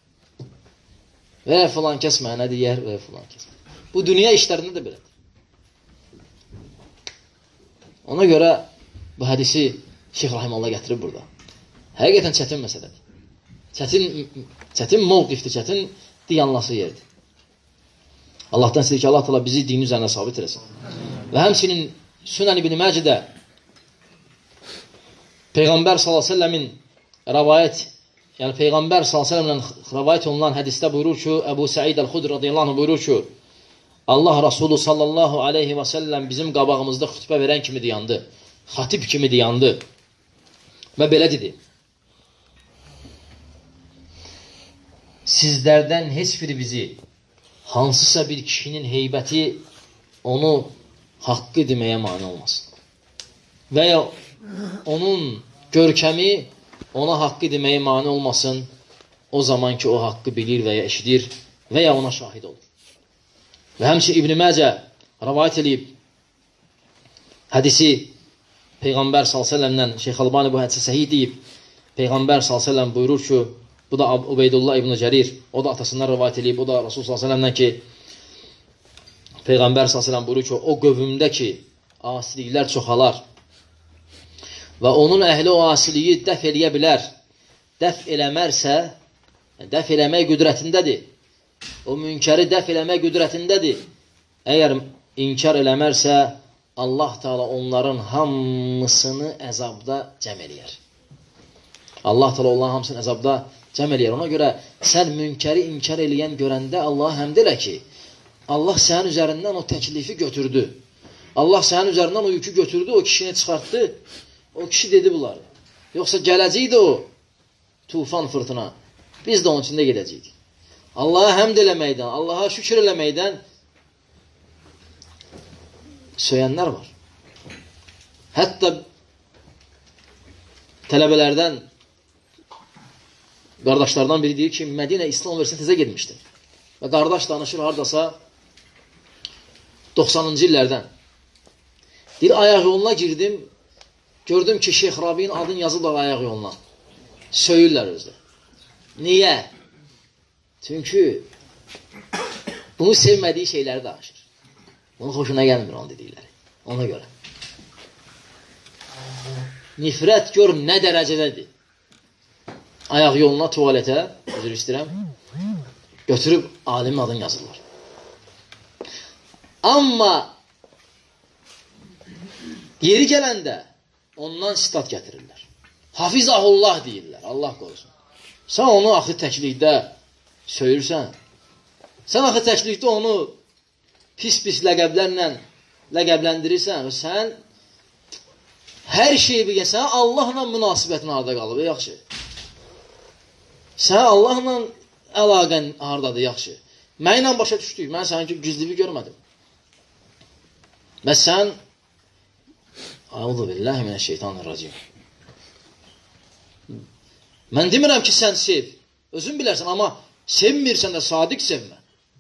Və filan kəs mənə deyər, və filan kəs. Bu dünya işlərində də belədir. Ona görə bu hədisi Şeyx Rahimallah gətirib burada. Həqiqətən çətin məsələdir. Çətin mövqifdir, çətin diyanlası yerdir. Allahdan istəyir ki, Allah təala bizi dini üzərində sabit eləsin. Və həmçinin Sünən İbn Məcidə Peyğəmbər sallallahu əleyhi və səlləmin rivayət, yəni Peyğəmbər sallallahu əleyhi və səlləmlə rivayət olunan hədisdə buyurur ki, Əbu Səid əl-Xudri radiyallahu anh buyurur ki, Allah Rasulü sallallahu aleyhi və səlləm bizim qabağımızda xütbə verən kimi dayandı. Xatib kimi dayandı. Və belə dedi. Sizlərdən heç biri bizi hansısa bir kişinin heybəti onu haqqı deməyə mane olmasın. Və ya onun görkəmi ona haqqı deməyə mane olmasın. O zaman ki, o haqqı bilir və ya eşidir və ya ona şahid olur. Və həmçə İbn Məcə rivayət edib hədisi Peyğəmbər s.ə.v-dən Şeyx Albani bu hədisi səhih deyib. Peyğəmbər s.ə.v buyurur ki, bu da Ubeydullah İbn Cərir, o da atasından rivayət edib, o da Rasul s.ə.v-dən ki, Peyğəmbər s.ə.v buyurur ki, o qövmümdə ki, asiliklər çoxalar və onun əhli o asiliyi dəf eləyə bilər. Dəf eləmərsə, dəf eləmək qüdrətindədir. O münkəri dəf eləmək qüdrətindədir. Əgər inkar eləmərsə, Allah Teala onların hamısını əzabda cəm eləyər. Allah Teala onların hamısını əzabda cəm eləyər. Ona görə sən münkəri inkar eləyən görəndə Allah həmd elə ki, Allah sənin üzərindən o təklifi götürdü. Allah sənin üzərindən o yükü götürdü, o kişini çıxartdı. O kişi dedi bunları. Yoxsa gələcəkdi o tufan fırtına. Biz də onun içində gedəcəkdik. Allaha həmd eləməkdən, Allaha şükür eləməkdən söyənlər var. Hətta tələbələrdən, qardaşlardan biri deyir ki, Mədinə İslam Universitetinə təzə getmişdi. Və qardaş danışır haradasa 90-cı illərdən. Deyir, ayaq yoluna girdim, gördüm ki, Şeyx Rabi'nin adını yazıblar ayaq yoluna. Söyürlər özdə. Niyə? Çünki bunu sevmədiyi şeyləri danışır. Bunun xoşuna gəlmir onun dedikləri. Ona görə. Nifrət gör nə dərəcədədir. Ayaq yoluna, tualetə, özür istəyirəm, götürüb alimin adını yazırlar. Amma yeri gələndə ondan sitat gətirirlər. Hafizahullah deyirlər, Allah qorusun. Sən onu axı təklikdə söyürsən. Sən axı təklikdə onu pis-pis ləqəblərlə ləqəbləndirirsən. Sən hər şeyi bilgəsən, Allahla münasibətin harada qalıb, yaxşı. Sən Allahla əlaqən haradadır, yaxşı. Mənlə başa düşdük, mən sənin ki, gizlivi görmədim. Və sən Əuzu billahi minəşşeytanirracim. Mən demirəm ki, sən sev. Özün bilərsən, amma sevmirsən də sadiq sevmə.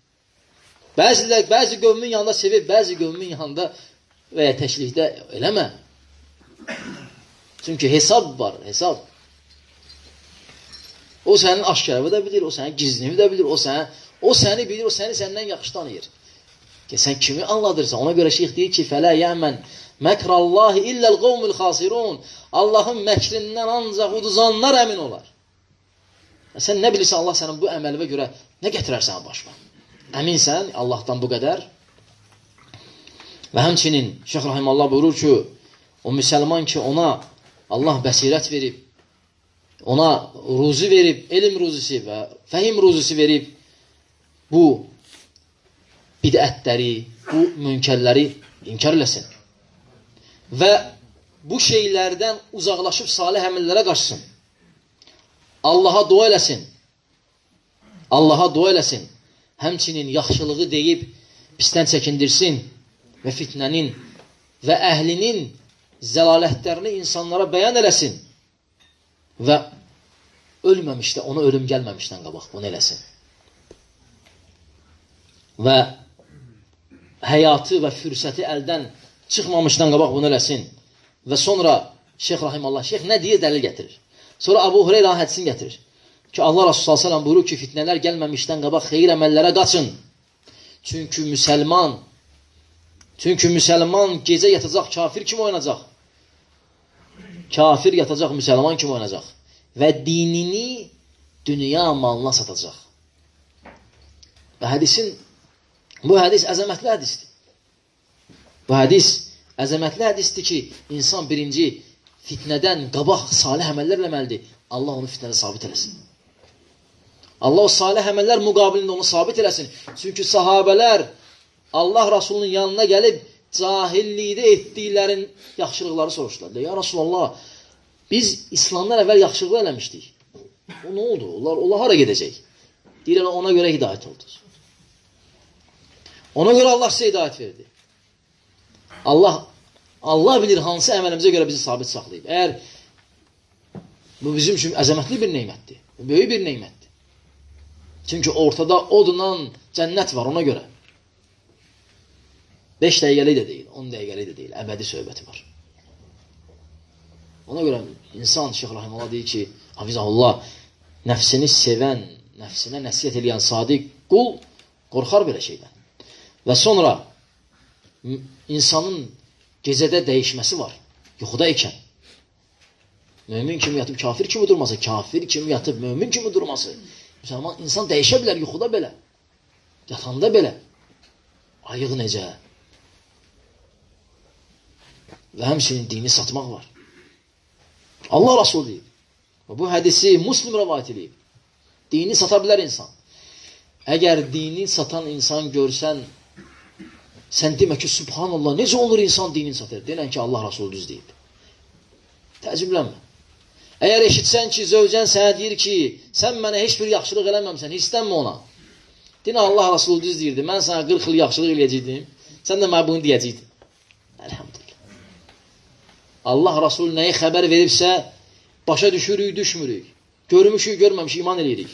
Bəzi qövmün yanında sevib, bəzi qövmün yanında və ya təklikdə eləmə. Çünki hesab var, hesab. O sənin aşkarını da bilir, o sənin gizlini də bilir, o O səni bilir, o səni səndən yaxşı tanıyır. Ki, sən kimi anladırsan? Ona görə şeyx deyir ki, fələ yəmən məkrallahi illəl qovmul xasirun. Allahın məkrindən ancaq uduzanlar əmin olar. Sən nə bilirsən, Allah sənin bu əməlinə görə nə gətirər sənə başına? Əminsən Allahdan bu qədər. Və həmçinin Şeyx Rahimallah buyurur ki, o müsəlman ki, ona Allah bəsirət verib, ona ruzi verib, elm ruzisi və fəhim ruzisi verib, bu bidətləri, bu münkərləri inkar eləsin. Və bu şeylərdən uzaqlaşıb salih əməllərə qaçsın. Allaha dua eləsin. Allaha dua eləsin. Həmçinin yaxşılığı deyib pisdən çəkindirsin və fitnənin və əhlinin zəlalətlərini insanlara bəyan eləsin və ölməmişdə, ona ölüm gəlməmişdən qabaq bunu eləsin. Və həyatı və fürsəti əldən çıxmamışdan qabaq bunu eləsin. Və sonra Şeyx Rahimallah, Şeyx nə deyə dəlil gətirir? Sonra Abu Hureyra hədisini gətirir. Ki Allah Rasulü s.ə.v buyurur ki, fitnələr gəlməmişdən qabaq xeyir əməllərə qaçın. Çünki müsəlman gecə yatacaq, kafir kimi oynayacaq. Kafir yatacaq, müsəlman kimi oynayacaq. Və dinini dünya malına satacaq. Və bu hədis əzəmətli hədisdir. Bu hədis əzəmətli hədisdir ki, insan birinci fitnədən qabaq salih əməllər eləməlidir. Allah onu fitnədə sabit eləsin. Allah o salih əməllər müqabilində onu sabit eləsin. Çünki sahabələr Allah Rasulunun yanına gəlib cahillikdə etdiklərin yaxşılıqları soruşdular. Ya Rasulallah, biz İslamdan əvvəl yaxşılıq eləmişdik. O nə oldu? Onlar hara gedəcək? Deyirlər, ona görə hidayət oldu. Ona görə Allah sizə hidayət verdi. Allah bilir hansı əməlimizə görə bizi sabit saxlayıb. Əgər bu bizim üçün əzəmətli bir neymətdir. Böyük bir neymətdir. Çünki ortada odla cənnət var ona görə. 5 dəqiqəli də deyil, 10 dəqiqəli də deyil, əbədi söhbəti var. Ona görə insan, Şeyx Rahimullah deyir ki, hafizahullah, nəfsini sevən, nəfsinə nəsiyyət edən sadiq qul qorxar belə şeydən. Və sonra insanın gecədə dəyişməsi var, yuxuda ikən. Mömin kimi yatıb kafir kimi durması, kafir kimi yatıb mömin kimi durması. Müsəlman insan dəyişə bilər yuxuda belə, yatanda belə. Ayıq necə? Və həmçinin dini satmaq var. Allah Rasul deyib. Bu hədisi Müslim rəvayət edib. Dini sata bilər insan. Əgər dini satan insan görsən, sən demə ki, Subhanallah, necə olur insan dinini satır? Denən ki, Allah Rasul düz deyib. Təəccüblənmə. Əgər eşitsən ki, zövcən sənə deyir ki, sən mənə heç bir yaxşılıq eləməmsən, hissənmə ona. Denə Allah Rasul düz deyirdi, mən sənə 40 il yaxşılıq eləyəcəkdim, sən də mənə bunu deyəcəkdin. Əlhamdülillah. Allah Rasul nəyi xəbər veribsə, başa düşürük, düşmürük. Görmüşük, görməmişik, iman edirik.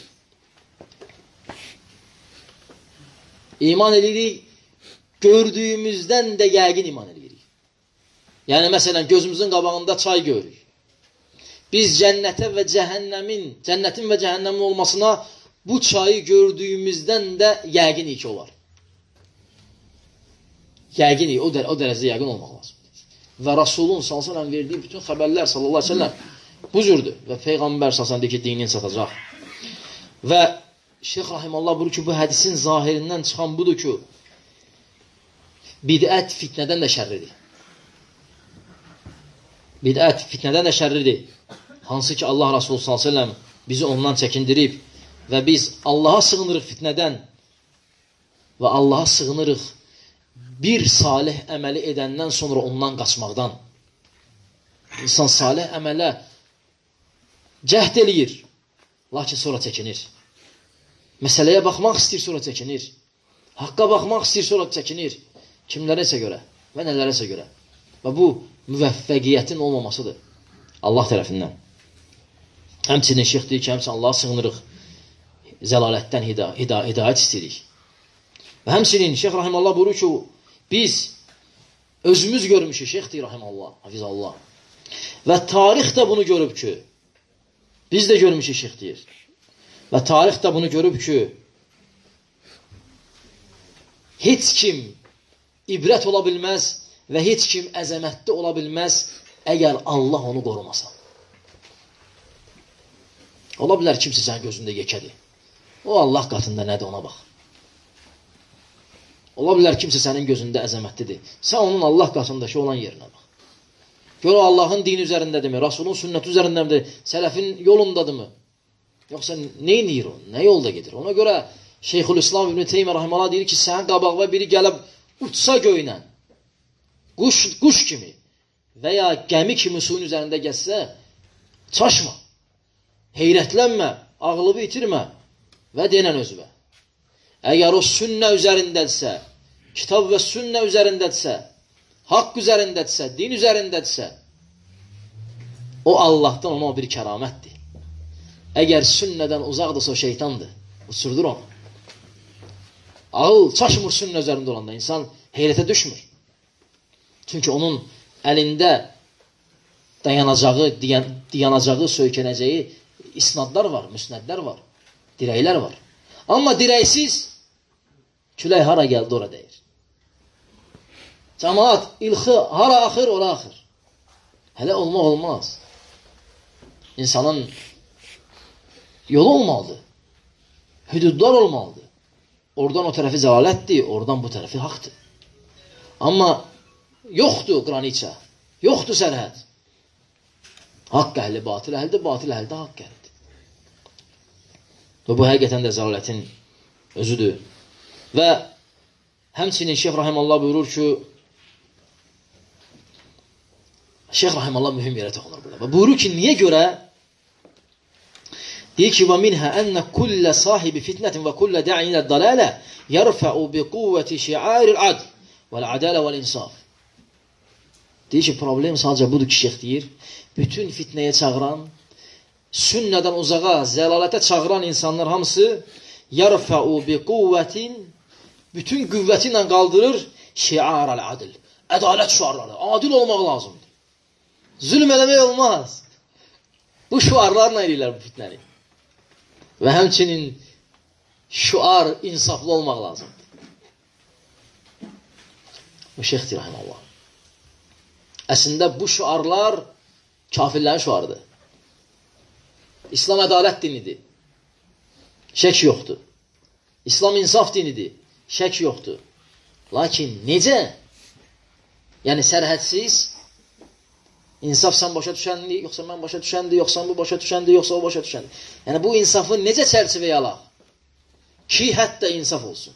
İman edirik, gördüyümüzdən də yəqin iman edirik. Yəni, məsələn, gözümüzün qabağında çay görürük. Biz cənnətin və cəhənnəmin olmasına bu çayı gördüyümüzdən də yəqinik ki, olar. Yəqinik, o dərəcədə yəqin olmaq lazım. Və Rasulun s.ə.v verdiyi bütün xəbərlər s.ə.v bu cürdür. Və Peyğəmbər s.ə.v deyir ki, dinin satacaq. Və Şeyx Rahimallah buyurur ki, bu hədisin zahirindən çıxan budur ki, bidət fitnədən də şərridir. Bidət fitnədən də şərridir. Hansı ki, Allah Rasulü s.ə.v bizi ondan çəkindirib və biz Allaha sığınırıq fitnədən və Allaha sığınırıq bir salih əməli edəndən sonra ondan qaçmaqdan. İnsan salih əmələ cəhd eləyir, lakin sonra çəkinir. Məsələyə baxmaq istəyir, sonra çəkinir. Haqqa baxmaq istəyir, sonra çəkinir. Kimlərəsə görə və nələrəsə görə. Və bu, müvəffəqiyyətin olmamasıdır Allah tərəfindən. Həmçinin şeyx deyir ki, həmçinin Allaha sığınırıq, zəlalətdən hidayət istəyirik. Və həmçinin Şeyx Rahimallah buyurur ki, biz özümüz görmüşük, şeyx deyir Rahimallah, hafizallah. Və tarix də bunu görüb ki, biz də görmüşük, şeyx deyir. Və tarix də bunu görüb ki, heç kim ibrət ola bilməz və heç kim əzəmətli ola bilməz əgər Allah onu qorumasa. Ola bilər kimsə sənin gözündə yekədir. O Allah qatında nədir ona bax. Ola bilər kimsə sənin gözündə əzəmətlidir. Sən onun Allah qatındakı olan yerinə bax. Gör o Allahın dini üzərindədirmi? Rasulun sünnəti üzərindədirmi? Sələfin yolundadırmı? Yoxsa nə edir o? Nə yolda gedir? Ona görə Şeyxülislam İbn Teymiyyə rahimehullah deyir ki, sənin qabağına biri gəlib uçsa göylə, quş kimi və ya gəmi kimi suyun üzərində gəzsə, çaşma, heyrətlənmə, ağlını itirmə və denən özünə. Əgər o sünnə üzərindədirsə, kitab və sünnə üzərindədirsə, haqq üzərindədirsə, din üzərindədirsə, o Allahdan ona bir kəramətdir. Əgər sünnədən uzaqdırsa o şeytandır, uçurdur onu. Ağıl çaşmır sünnə üzərində olanda, insan heyrətə düşmür. Çünki onun əlində dayanacağı, söykənəcəyi isnadlar var, müsnədlər var, dirəklər var. Amma dirəksiz külək hara gəldi, ora deyir. Cəmaat, ilxi hara axır, ora axır. Hələ olmaq olmaz. İnsanın yolu olmalıdır. Hüdudlar olmalıdır. Oradan o tərəfi zəlalətdir, oradan bu tərəfi haqdır. Amma yoxdur qraniça, yoxdur sərhəd. Haqq əhli, batil əhlidir, batil əhlidir, haqq əhlidir. Və bu həqiqətən də zəlalətin özüdür. Və həmçinin Şeyx Rahimallah buyurur ki, Şeyx Rahimallah mühüm yerə toxunur burada. Və buyurur ki, niyə görə? Deyir ki, وَمِنْهَا أَنَّ كُلَّ صَاحِبِ فِتْنَةٍ وَكُلَّ دَعِينَ الضَّلَالَ يَرْفَعُ بِقُوَّةِ شِعَارِ الْعَدْلِ وَالْعَدَالَ وَالْإِنْصَافِ. Deyir ki, problem sadəcə budur ki, şeyx deyir, bütün fitnəyə çağıran, sünnədən uzağa, zəlalətə çağıran insanlar hamısı يَرْفَعُ بِقُوَّةٍ bütün qüvvəti ilə qaldırır şiar el-adl. Ədalət şuarları. Adil olmaq lazımdır. Zülm eləmək olmaz. Bu şuarlarla eləyirlər bu fitnəni. Və həmçinin şuar insaflı olmaq lazımdır. Bu şeyxdir rahiməllah. Əslində bu şuarlar kafirlərin şuarıdır. İslam ədalət dinidir. Şək yoxdur. İslam insaf dinidir. Şək yoxdur. Lakin necə? Yəni sərhədsiz insaf sən başa düşəndir, yoxsa mən başa düşəndir, yoxsa bu başa düşəndir, yoxsa o başa düşəndir. Yəni bu insafı necə çərçivəyə alaq? Ki hətta insaf olsun.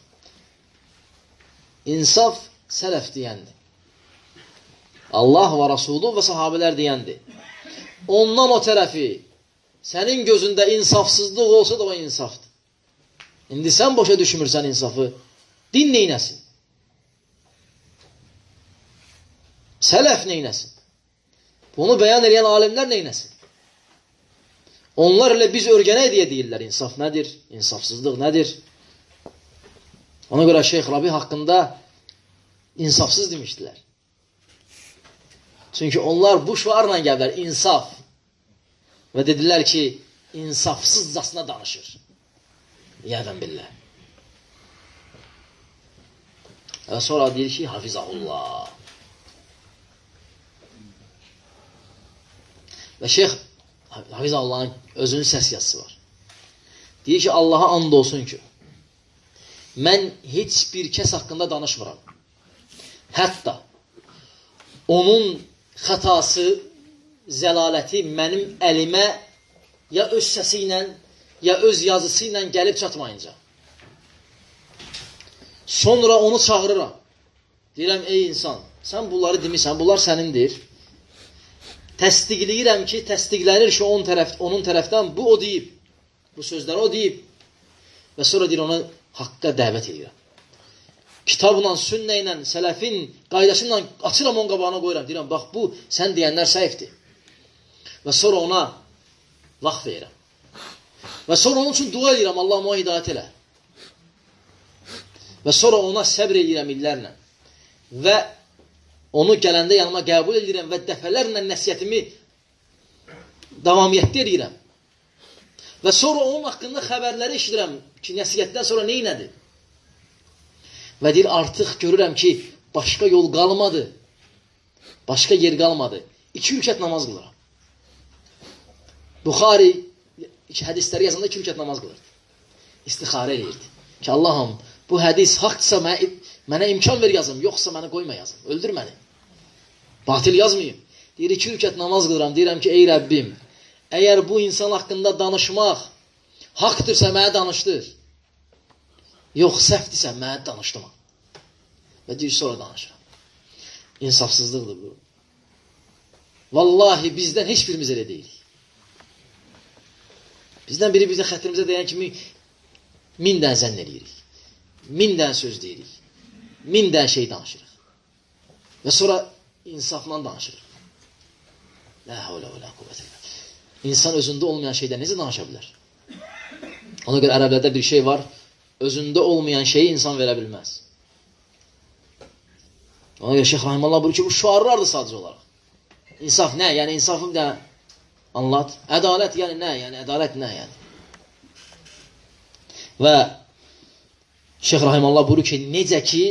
İnsaf sələf deyəndir. Allah və Rasulü və sahabələr deyəndir. Ondan o tərəfi sənin gözündə insafsızlıq olsa da o insafdır. İndi sən başa düşmürsən insafı, din neynəsin? Sələf neynəsin? Bunu bəyan edən alimlər neynəsin? Onlar ilə biz örgənək deyə deyirlər. İnsaf nədir? İnsafsızlıq nədir? Ona görə Şeyx Rabi haqqında insafsız demişdilər. Çünki onlar bu şuarla gəlirlər, insaf. Və dedilər ki, insafsızcasına danışır. Yəvən billah. Və sonra deyir ki, hafizahullah. Və Şeyx Hafizahullahın özünün səs yazısı var. Deyir ki, Allaha and olsun ki, mən heç bir kəs haqqında danışmıram. Hətta onun xətası, zəlaləti mənim əlimə ya öz səsi ilə, ya öz yazısı ilə gəlib çatmayınca. Sonra onu çağırıram. Deyirəm, ey insan, sən bunları demirsən, bunlar sənindir. Təsdiqləyirəm ki, təsdiqlənir ki, onun tərəfdən bu o deyib. Bu sözləri o deyib. Və sonra deyir, ona haqqa dəvət edirəm. Kitabla, sünnə ilə, sələfin qaydası ilə açıram onun qabağına qoyuram. Deyirəm, bax bu, sən deyənlər səhifdir. Və sonra ona vaxt verirəm. Və sonra onun üçün dua edirəm, Allah ona hidayət elə. Və sonra ona səbr edirəm illərlə. Və onu gələndə yanıma qəbul edirəm və dəfələrlə nəsiyyətimi davamiyyətdə edirəm. Və sonra onun haqqında xəbərləri eşidirəm ki, nəsiyyətdən sonra neynədir? Və deyir, artıq görürəm ki, başqa yol qalmadı. Başqa yer qalmadı. 2 rükət namaz qılıram. Buxari hədisləri yazanda 2 rükət namaz qılırdı. İstixarə edirdi. Ki, Allahım, bu hədis haqdırsa mənə imkan ver yazım, yoxsa məni qoyma yazım. Öldür məni. Batil yazmayayım. Deyir, 2 rükət namaz qılıram. Deyirəm ki, ey Rəbbim, əgər bu insan haqqında danışmaq haqdırsa mənə danışdır. Yox, səhvdirsə mənə danışdırma. Və deyir, sonra danışıram. İnsafsızlıqdır bu. Vallahi bizdən heç birimiz elə deyilik. Bizdən biri bizə xətrimizə deyən kimi 1000 dən zənn edirik. 1000 dən söz deyirik. 1000 dən şey danışırıq. Və sonra insafla danışırıq. La havlə və la quvvətə illə billah. İnsan özündə olmayan şeydən necə danışa bilər? Ona görə ərəblərdə bir şey var. Özündə olmayan şeyi insan verə bilməz. Ona görə Şeyx Rahiməllah buyurur ki, bu şuarlardır sadəcə olaraq. İnsaf nə? Yəni insafı bir də anlat. Ədalət yəni nə? Yəni ədalət nə yəni? Və Şeyx Rahiməllah buyurur ki, necə ki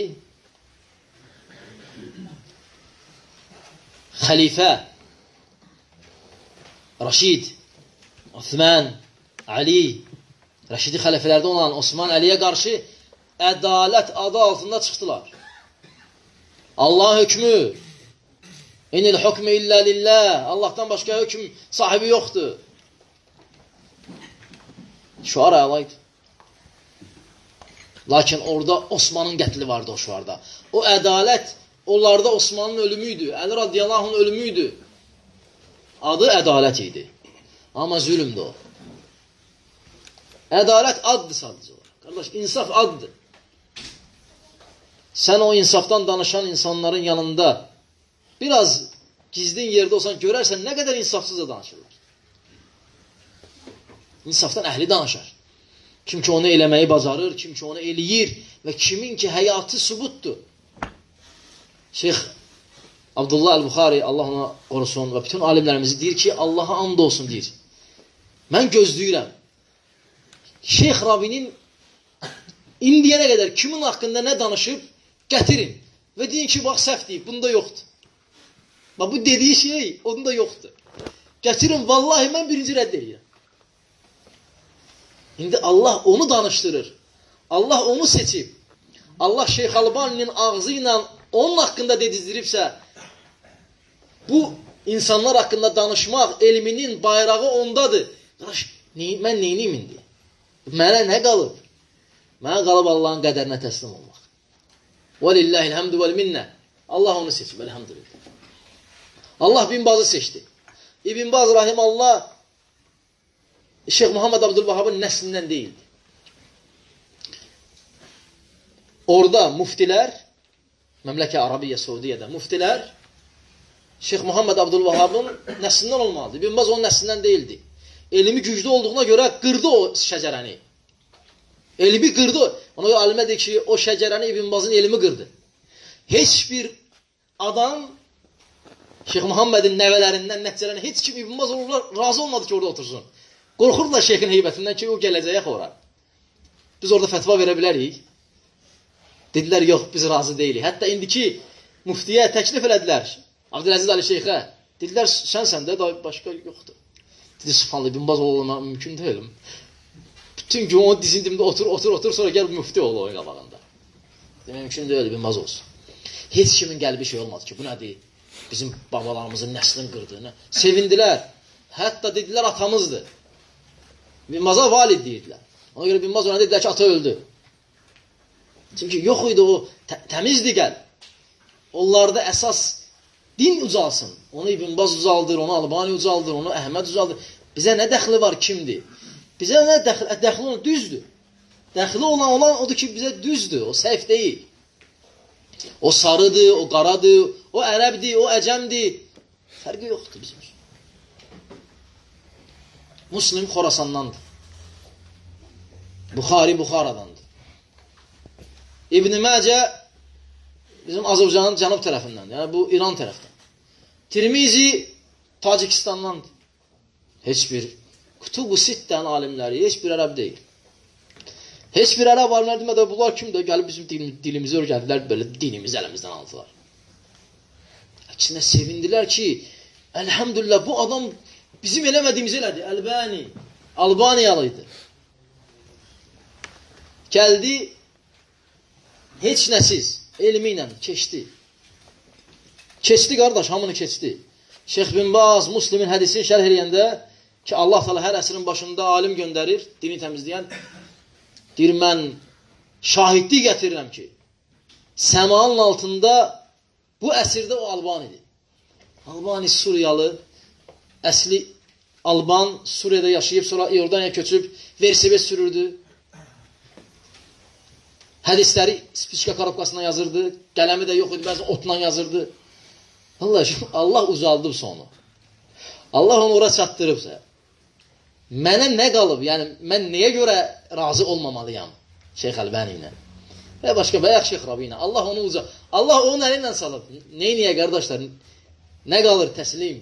xəlifə Raşid, Osman, Ali, Rəşidi xəlifələrdə olan Osman, Əliyə qarşı ədalət adı altında çıxdılar. Allah hökmü, inil hukmu illə lillah, Allahdan başqa hökm sahibi yoxdur. Şuar əlaydı. Lakin orada Osmanın qətli vardı o şuarda. O ədalət, onlarda Osmanın ölümüydü, Əli radiyallahu anh ölümüydü. Adı ədalət idi. Amma zülümdür o. Ədalət addır sadəcə olaraq. Qardaş, insaf addır. Sən o insafdan danışan insanların yanında biraz gizlin yerdə olsan görərsən nə qədər insafsızca danışırlar. İnsafdan əhli danışar. Kim ki onu eləməyi bacarır, kim ki onu eləyir və kimin ki həyatı sübutdur. Şeyx Abdullah Əl-Buxari, Allah ona qorusun və bütün alimlərimizi deyir ki, Allaha and olsun deyir. Mən gözləyirəm. Şeyx Rabinin indiyənə qədər kimin haqqında nə danışıb, gətirin. Və deyin ki, bax, səhv deyib, bunda yoxdur. Bax, bu dediyi şey, onda yoxdur. Gətirin, vallahi mən birinci rədd edirəm. İndi Allah onu danışdırır. Allah onu seçib. Allah Şeyx Albaninin ağzı ilə onun haqqında dedizdiribsə, bu insanlar haqqında danışmaq elminin bayrağı ondadır. Qardaş, mən neyniyim indi? Mənə nə qalıb? Mənə qalıb Allahın qədərinə təslim olmaq. وَلِلَّهِ الْحَمْدُ وَالْمِنَّةِ Allah onu seçib, elhamdülillah. Allah bin Bazı seçdi. İbn Baz Rahimallah Şeyx Muhammed Abdülvahabın nəslindən deyildi. Orada muftilər, Məmləkə Arabiyyə Suudiyyədə muftilər Şeyx Muhammed Abdülvahabın nəslindən olmalıdır. İbn Baz onun nəslindən deyildi. Elmi güclü olduğuna görə qırdı o şəcərəni. Elmi qırdı. Ona görə alimə deyir ki, o şəcərəni İbn Bazın elmi qırdı. Heç bir adam Şeyx Muhammedin nəvələrindən, nəticələrindən heç kim İbn Baz olurlar, razı olmadı ki, orada otursun. Qorxurlar şeyxin heybətindən ki, o gələcək ora. Biz orada fətva verə bilərik. Dedilər, yox, biz razı deyilik. Hətta indiki müftiyə təklif elədilər. Abdüləziz Ali Şeyxə. Dedilər, sənsən də, başqa yoxdur. Dedi, subhanallah, İbn Baz olmaq mümkün deyil. Bütün gün onun dizindimdə otur, sonra gəl müfti ol oyun qabağında. Demək, mümkün deyil, İbn Baz olsun. Heç kimin qəlbi şey olmadı ki, bu nədir? Bizim babalarımızın nəslin qırdığını. Sevindilər. Hətta dedilər, atamızdır. İbn Baz'a valid deyirdilər. Ona görə İbn Baz ona dedilər ki, ata öldü. Çünki yox idi o, təmizdir gəl. Onlarda əsas din ucalsın. Onu İbn Baz ucaldır, onu Albani ucaldır, onu Əhməd ucaldır. Bizə nə dəxli var, kimdir? Bizə nə dəxli olan düzdür. Dəxli olan odur ki, bizə düzdür, o səhv deyil. O sarıdır, o qaradır, o ərəbdir, o əcəmdir. Fərqi yoxdur bizim üçün. Müslim Xorasandandır. Buxari Buxaradandır. İbn-i Məcə bizim Azərbaycanın cənub tərəfindən, yəni bu İran tərəfdən. Tirmizi Tacikistandandır. Heç bir Kutubu Sittən alimləri, heç bir ərəb deyil. Heç bir ərəb alimlər demədə, bunlar kimdir? Gəlib bizim dilimizi öyrəndilər, belə dinimizi əlimizdən aldılar. İçində sevindilər ki, əlhamdülillah, bu adam bizim eləmədiyimiz elədi. Albaniyalıydı. Gəldi, heç nəsiz, elmi ilə keçdi. Keçdi, qardaş, hamını keçdi. Şeyx bin Baz, Müslimin hədisini şərh eləyəndə ki, Allah Teala hər əsrin başında alim göndərir, dini təmizləyən, deyir, mən şahidlik gətirirəm ki, səmanın altında bu əsrdə o Albanidir. Albani Suriyalı, əsli Alban, Suriyada yaşayıb, sonra İordaniya köçüb, Versibet sürürdü. Hədisləri spiçka korobkasına yazırdı, qələmi də yox idi, bəzən otla yazırdı. Allah uzaldıb sonu. Allah onu ora çatdırıbsa. Mənə nə qalıb? Yəni, mən nəyə görə razı olmamalıyam Şeyx Əlbani ilə? Və başqa bəyək Şeyx Rabi ilə. Allah onu uzaldıb. Allah onun əli ilə salıb. Neyniyə, qardaşlar? Nə qalır? Təslim.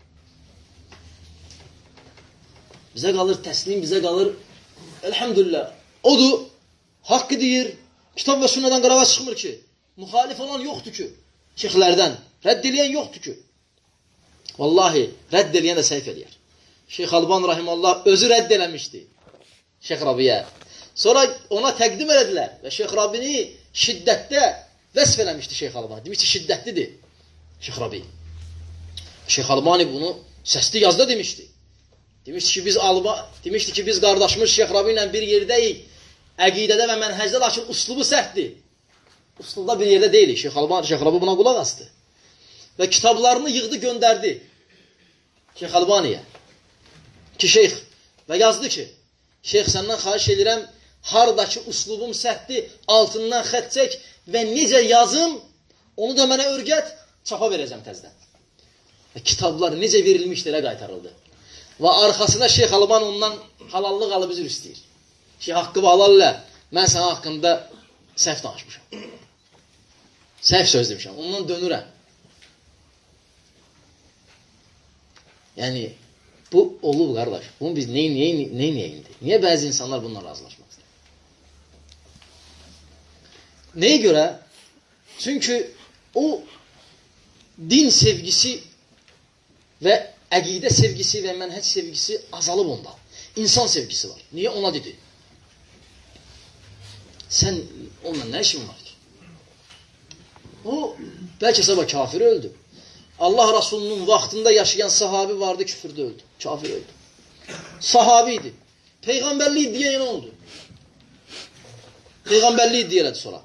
Bizə qalır təslim, bizə qalır elhamdülillah. Odur, haqqı deyir, kitab və sünnədən qırağa çıxmır ki. Müxalif olan yoxdur ki, şeyxlərdən. Rədd eləyən yoxdur ki. Vallahi, rədd eləyən də səhv eləyər. Şeyx Alban Rahimallah özü rədd eləmişdi Şeyx Rabiyə. Sonra ona təqdim elədilər və Şeyx Rabini şiddətdə vəsf eləmişdi Şeyx Alban. Demişdi, şiddətlidir Şeyx Rabi. Şeyx Albani bunu səsli yazda demişdi. Demişdi ki, biz qardaşımız Şeyx Rabi ilə bir yerdəyik. Əqidədə və mənhəcdə, lakin uslubu səhvdir. Uslubda bir yerdə deyilik. Şeyx Rabi buna qulaq astı. Və kitablarını yığdı, göndərdi Şeyx Albaniyə. Ki, şeyx, və yazdı ki, şeyx, səndən xahiş edirəm, haradakı uslubum səhvdir, altından xət çək və necə yazım, onu da mənə örgət, çapa verəcəm təzdən. Və kitablar necə verilmişdir, elə qaytarıldı. Və arxasına Şeyx Alban ondan halallıq alıb üzr istəyir. Şeyx, haqqı halal elə, mən sənə haqqında səhv danışmışam. Səhv söz demişəm, ondan dönürəm. Yəni, bu olub, qardaş. Bunu biz neynəyə indi? Niyə bəzi insanlar bununla razılaşmaq istəyir? Nəyə görə? Çünki o din sevgisi və əqidə sevgisi və mənhəc sevgisi azalıb onda. İnsan sevgisi var. Niyə ona dedi? Sən onunla nə işin var ki? O, bəlkə sabah kafir öldü. Allah Rasulunun vaxtında yaşayan sahabi vardı, küfürdə öldü. Kafir öldü. Sahabi idi. Peyğəmbərlik iddia nə oldu? Peyğəmbərlik iddia elədi sonra.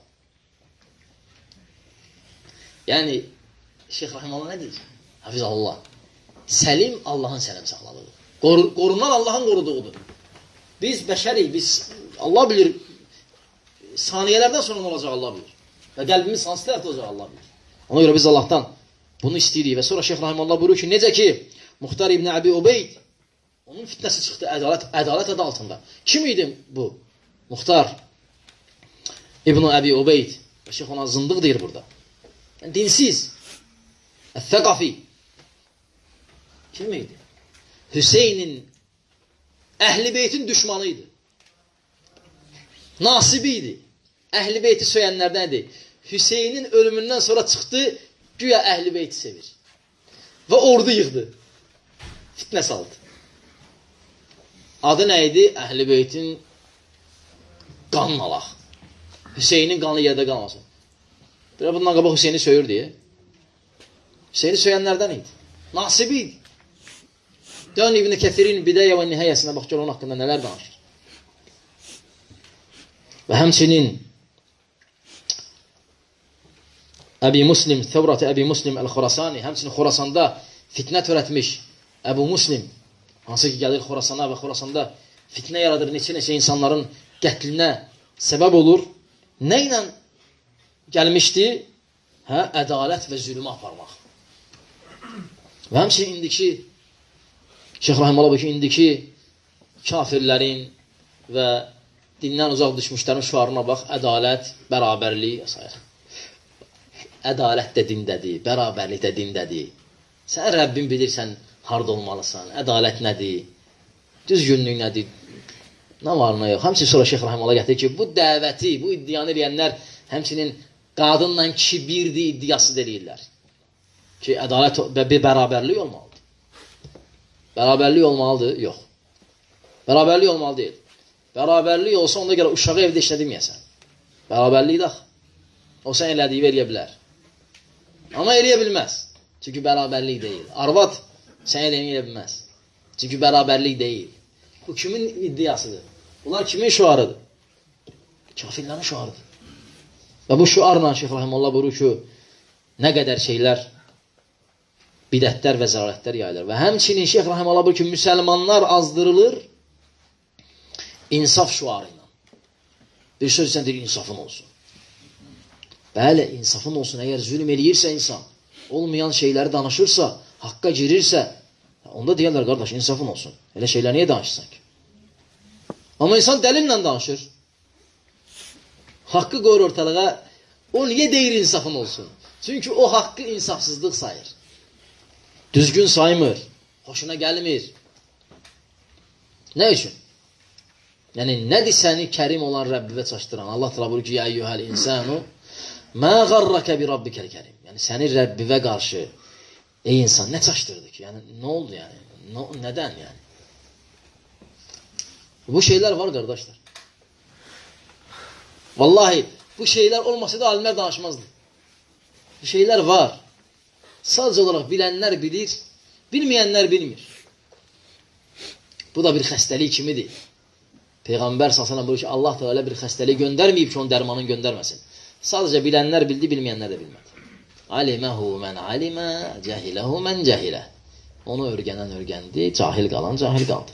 Yəni, Şeyx Rahiməllah nə deyir? Hafiz Allah. Səlim Allahın sələm sağladığıdır. Qorunan Allahın qoruduğudur. Biz bəşərik, Allah bilir, saniyələrdən sonra nə olacaq Allah bilir. Və qəlbimiz hansı tərəfdə olacaq Allah bilir. Ona görə biz Allahdan bunu istəyirik. Və sonra Şeyx Rahiməllah buyurur ki, necə ki, Muxtar İbn Əbi Ubeyd, onun fitnəsi çıxdı ədalət adı altında. Kim idi bu? Muxtar İbn Əbi Ubeyd. Və Şeyx ona zındıq deyir burada. Yəni, dinsiz. Əl-Thəqafi. Kim idi? Hüseynin, Əhl-i Beytin düşmanı idi. Nasibi idi. Əhl-i Beyti söyənlərdən idi. Hüseynin ölümündən sonra çıxdı, güya Əhl-i Beyti sevir. Və ordu yığdı. Fitnə saldı. Adı nə idi? Əhl-i Beytin qanın alaq. Hüseynin qanı yerdə qalmasın. Bir bundan qabaq Hüseyni söyür deyə. Hüseyni söyənlərdən idi. Nasibi idi. Dön İbn-i Kəfirin Bidayə və Nihayəsinə bax, gör onun haqqında nələr danışır. Və həmçinin Əbi Muslim, Thəvrat-ı Əbi Muslim Əl-Xorasani, həmçinin Xorasanda fitnə törətmiş Əbu Muslim, hansı ki gəlir Xorasana və Xorasanda fitnə yaradır, neçə insanların qətlinə səbəb olur. Nə ilə gəlmişdi? Ədalət və zülmə aparmaq. Və həmçinin indiki Şeyx Rahiməllah ki, indiki kafirlərin və dindən uzaq düşmüşlərin şüarına bax, ədalət, bərabərlik, ədalət də dindədir, bərabərlik də dindədir. Sən Rəbbin bilirsən, harada olmalısan, ədalət nədir, düzgünlük nədir, Nə var, nə yox. Həmçinin sonra Şeyx Rahimullah gətirir ki, bu dəvəti, bu iddianı eləyənlər həmçinin qadınla kişi birdir iddiası deyirlər. Ki, ədalət və bir bərabərlik olmalıdır. Bərabərlik olmalıdır? Yox. Bərabərlik olmalı deyil. Bərabərlik olsa, onda görə uşağı evdə işlədilməyəsən. Bərabərlik də o sən elədiyi eləyə bilər. Amma eləyə bilməz. Çünki bərabərlik deyil. Arvad sən eləyə bilməz. Çünki bərabərlik deyil. Bu kimin iddiasıdır? Bunlar kimin şuarıdır? Kafirlərin şuarıdır. Və bu şuarla Şeyx Rahimullah buyurur ki, nə qədər şeylər, bidətlər və zəlalətlər yayılır. Və həmçinin Şeyx Rahimullah buyurur ki, müsəlmanlar azdırılır insaf şuarı ilə. Bir söz sən deyir, insafın olsun. Bəli, insafın olsun. Əgər zülm eləyirsə insan, olmayan şeyləri danışırsa, haqqa girirsə, onda deyərlər, qardaş, insafın olsun. Elə şeylər niyə danışırsan ki? Amma insan dəlillə danışır. Haqqı qoyur ortalığa, o niyə deyir insafın olsun? Çünki o haqqı insafsızlıq sayır. Düzgün saymır, xoşuna gəlmir. Nə üçün? Yəni, nədir səni kərim olan Rəbbivə çaşdıran? Allah təala buyurur ki, ya eyyuhəl insanu mə qarrakə bi rabbikəl kərim. Yəni, səni Rəbbivə qarşı, ey insan, nə çaşdırdı ki? Yəni, nə oldu yəni? Nədən yəni? Bu şeylər var, qardaşlar. Vallahi, bu şeylər olmasaydı, alimlər danışmazdı. Bu şeylər var. Sadəcə olaraq bilənlər bilir, bilməyənlər bilmir. Bu da bir xəstəlik kimidir. Peyğəmbər s.ə.v buyurur ki, Allah da öyle bir xəstəlik göndərməyib ki, onun dərmanını göndərməsin. Sadəcə bilənlər bildi, bilməyənlər də bilmədi. Aliməhu mən alimə, cəhiləhu mən cəhilə. Onu örgənən örgəndi, cahil qalan cahil qaldı.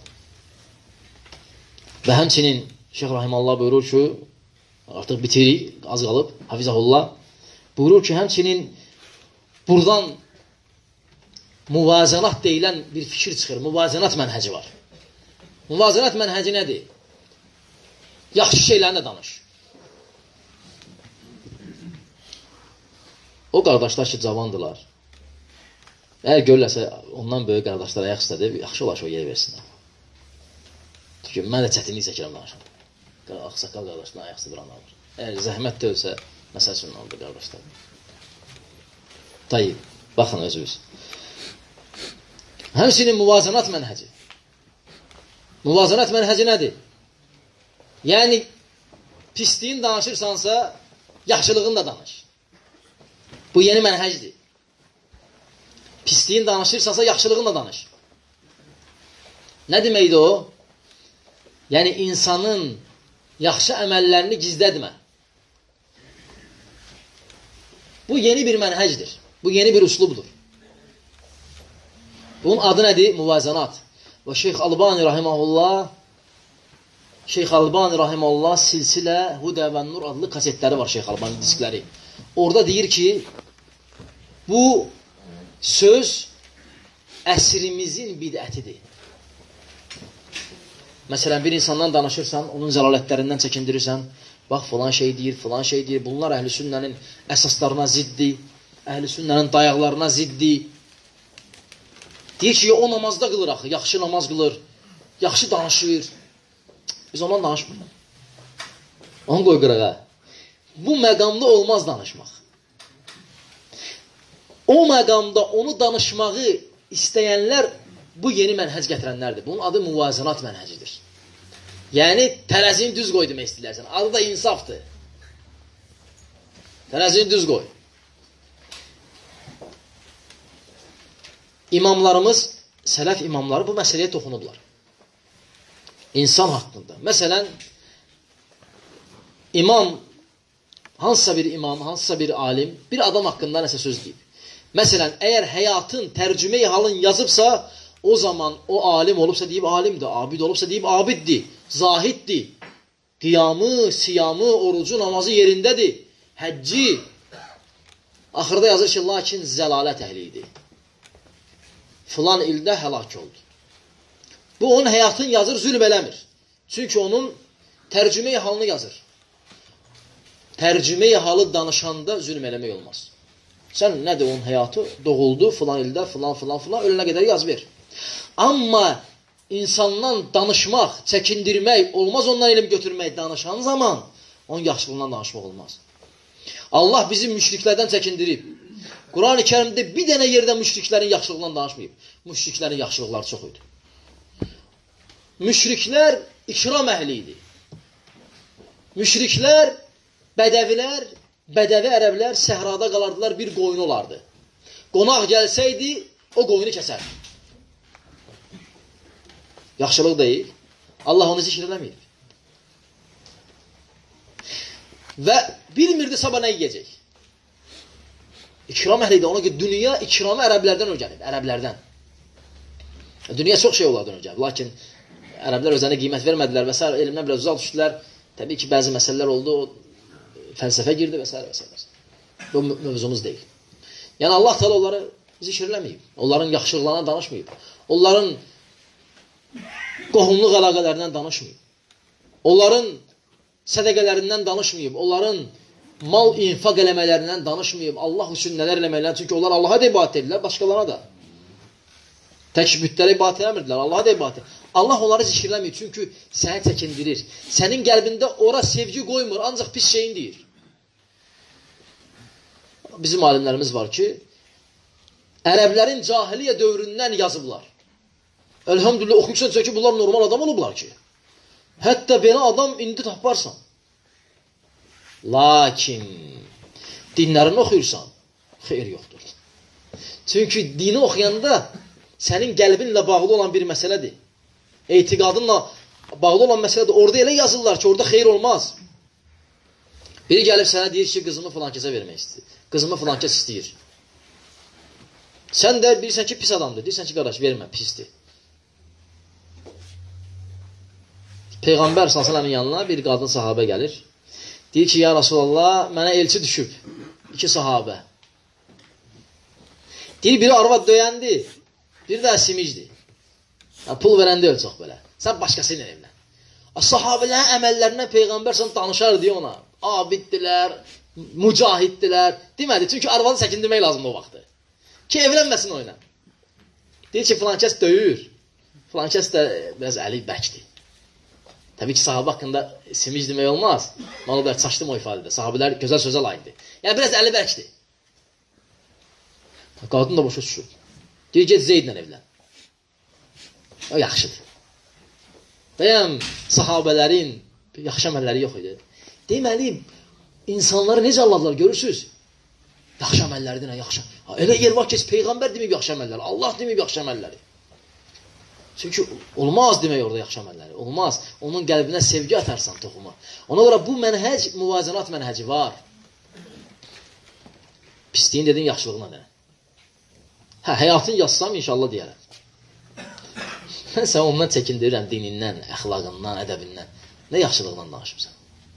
Və həmçinin Şeyx Rahimullah buyurur ki, artıq bitirik, az qalıb, hafizəhullah, buyurur ki, həmçinin buradan muvazənat deyilən bir fikir çıxır, muvazənat mənhəci var. Muvazənat mənhəci nədir? Yaxşı şeylərini də danış. O qardaşlar ki, cavandılar. Əgər görürlərsə, ondan böyük qardaşlar ayaq istədir, yaxşı olar ki, o yer versinlər. Çünki mən də çətinlik çəkirəm danışam. Ağsaqqal qardaşlar ayaq istədiranlar var. Əgər zəhmət də ölsə, məsəl üçün oldu qardaşlar. Tayyib, baxın özünüz. Həmçinin muvazənat mənhəci. Muvazənat mənhəci nədir? Yəni, pisliyin danışırsansa, yaxşılığını da danış. Bu yeni mənhəcdir. Pisliyin danışırsansa, yaxşılığını da danış. Nə deməkdir o? Yəni, insanın yaxşı əməllərini gizlədmə. Bu yeni bir mənhəcdir. Bu yeni bir üslubdur. Bunun adı nədir? Muvazənat. Və Şeyx Albani Rahiməhullah Silsilə Hudə və Nur adlı kasetləri var, Şeyx Albani diskləri. Orada deyir ki, bu söz əsrimizin bidətidir. Məsələn, bir insandan danışırsan, onun zəlalətlərindən çəkindirirsən, bax, filan şey deyir, filan şey deyir, bunlar əhl-i sünnənin əsaslarına ziddir, əhl-i sünnənin dayaqlarına ziddir. Deyir ki, o namazda qılır axı, yaxşı namaz qılır, yaxşı danışır. Biz ondan danışmırıq. Onu qoy qırağa. Bu məqamda olmaz danışmaq. O məqamda onu danışmağı istəyənlər bu yeni mənhəc gətirənlərdir. Bunun adı muvazənat mənhəcidir. Yəni, tərəzini düz qoy demək istəyirsən. Adı da insafdır. Tərəzini düz qoy. İmamlarımız, sələf imamları bu məsələyə toxunublar. İnsan haqqında. Məsələn, imam, hansısa bir imam, hansısa bir alim, bir adam haqqında nəsə söz deyib. Məsələn, əgər həyatın, tərcümeyi halın yazıbsa, o zaman o alim olubsa deyib alimdir, abid olubsa deyib abiddir, zahiddir, qiyamı, siyamı, orucu, namazı yerindədir, həcci. Axırda yazır ki, lakin zəlalət əhlidir. Filan ildə həlak oldu. Bu, onun həyatını yazır, zülm eləmir. Çünki onun tərcümeyi halını yazır. Tərcümeyi halı danışanda zülm eləmək olmaz. Sən nədir onun həyatı? Doğuldu filan ildə, filan, ölənə qədər yaz ver. Amma insandan danışmaq, çəkindirmək, olmaz ondan elm götürmək, danışan zaman onun yaxşılığından danışmaq olmaz. Allah bizi müşriklərdən çəkindirib. Quran-ı Kərimdə bir dənə yerdə müşriklərin yaxşılığından danışmayıb. Müşriklərin yaxşılıqları çox idi. Müşriklər ikram əhli idi. Müşriklər, bədəvilər, bədəvi ərəblər səhrada qalardılar, bir qoyun olardı. Qonaq gəlsəydi, o qoyunu kəsərdi. Yaxşılıq deyil. Allah onu zikr eləməyir. Və bilmirdi sabah nə yiyəcək. İkram əhli idi. Ona görə dünya ikramı ərəblərdən öyrənib. Ərəblərdən. Dünya çox şey onlardan öyrənib. Lakin ərəblər özlərinə qiymət vermədilər və s. Elmdən biraz uzaq düşdülər. Təbii ki, bəzi məsələlər oldu. O fəlsəfə girdi və s. Bu mövzumuz deyil. Yəni Allah Teala onları zikr eləməyib. Onların yaxşılıqlarına danışmayıb. Onların qohumluq əlaqələrindən danışmayıb. Onların sədəqələrindən danışmayıb. Onların mal infaq eləmələrindən danışmayıb. Allah üçün nələr eləməklərindən. Çünki onlar Allaha da ibadət edirlər, başqalarına da. Tək bütlərə ibadət eləmirdilər, Allaha da ibadət edirlər. Allah onları zikirləmir, çünki səni çəkindirir. Sənin qəlbində ora sevgi qoymur, ancaq pis şeyin deyir. Bizim alimlərimiz var ki, ərəblərin cahiliyə dövründən yazıblar. Elhamdülillah, oxuyursan ki, bunlar normal adam olublar ki. Hətta belə adam indi taparsan. Lakin, dinlərini oxuyursan, xeyr yoxdur. Çünki dini oxuyanda sənin qəlbinlə bağlı olan bir məsələdir. Etiqadınla bağlı olan məsələdir. Orada elə yazırlar ki, orada xeyr olmaz. Biri gəlib sənə deyir ki, qızımı filan kəsə vermək istəyir. Qızımı filan kəs istəyir. Sən də bilirsən ki, pis adamdır. Deyirsən ki, qardaş, vermə, pisdir. Peyğəmbər s.ə.v-in yanına bir qadın sahabə gəlir. Deyir ki, ya Rasulallah, mənə elçi düşüb. 2 sahabə. Deyir, biri arvad döyəndi, biri də simicdir. Pul verəndə öl çox belə. Sən başqası ilə evlən. Sahabələrin əməllərindən Peyğəmbər sən danışar deyə ona. Abiddirlər, mücahiddirlər. Demədi, çünki arvadı çəkindirmək lazımdır o vaxtı. Ki, evlənməsin o ilə. Deyir ki, filan kəs döyür. Filan kəs də biraz əli bəkdir. Təbii ki, sahabə haqqında simic demək olmaz. Mən o qədər çaşdım o ifadədə. Sahabələr gözəl sözə layiqdir. Yəni, biraz əli bəkdir. Qadın da boşa düşür. Deyir, get Zeydlə evlən. O yaxşıdır. Bəyəm, sahabələrin yaxşı əməlləri yox idi. Deməli, insanları necə anladılar, görürsünüz? Yaxşı əməllərdir, nə yaxşı. Elə yer var ki, Peyğəmbər deməyib yaxşı əməlləri, Allah deməyib yaxşı əməlləri. Çünki olmaz demək orada yaxşı əməlləri, olmaz. Onun qəlbinə sevgi atarsan toxuma. Ona görə bu mənhəc, muvazanat mənhəci var. Pisliyin dedin, yaxşılığına deyən. Həyatın yazsam, inşallah deyərəm. Mən sən ondan çəkindirirəm, dinindən, əxlaqından, ədəbindən. Nə yaxşılığından danışımsan?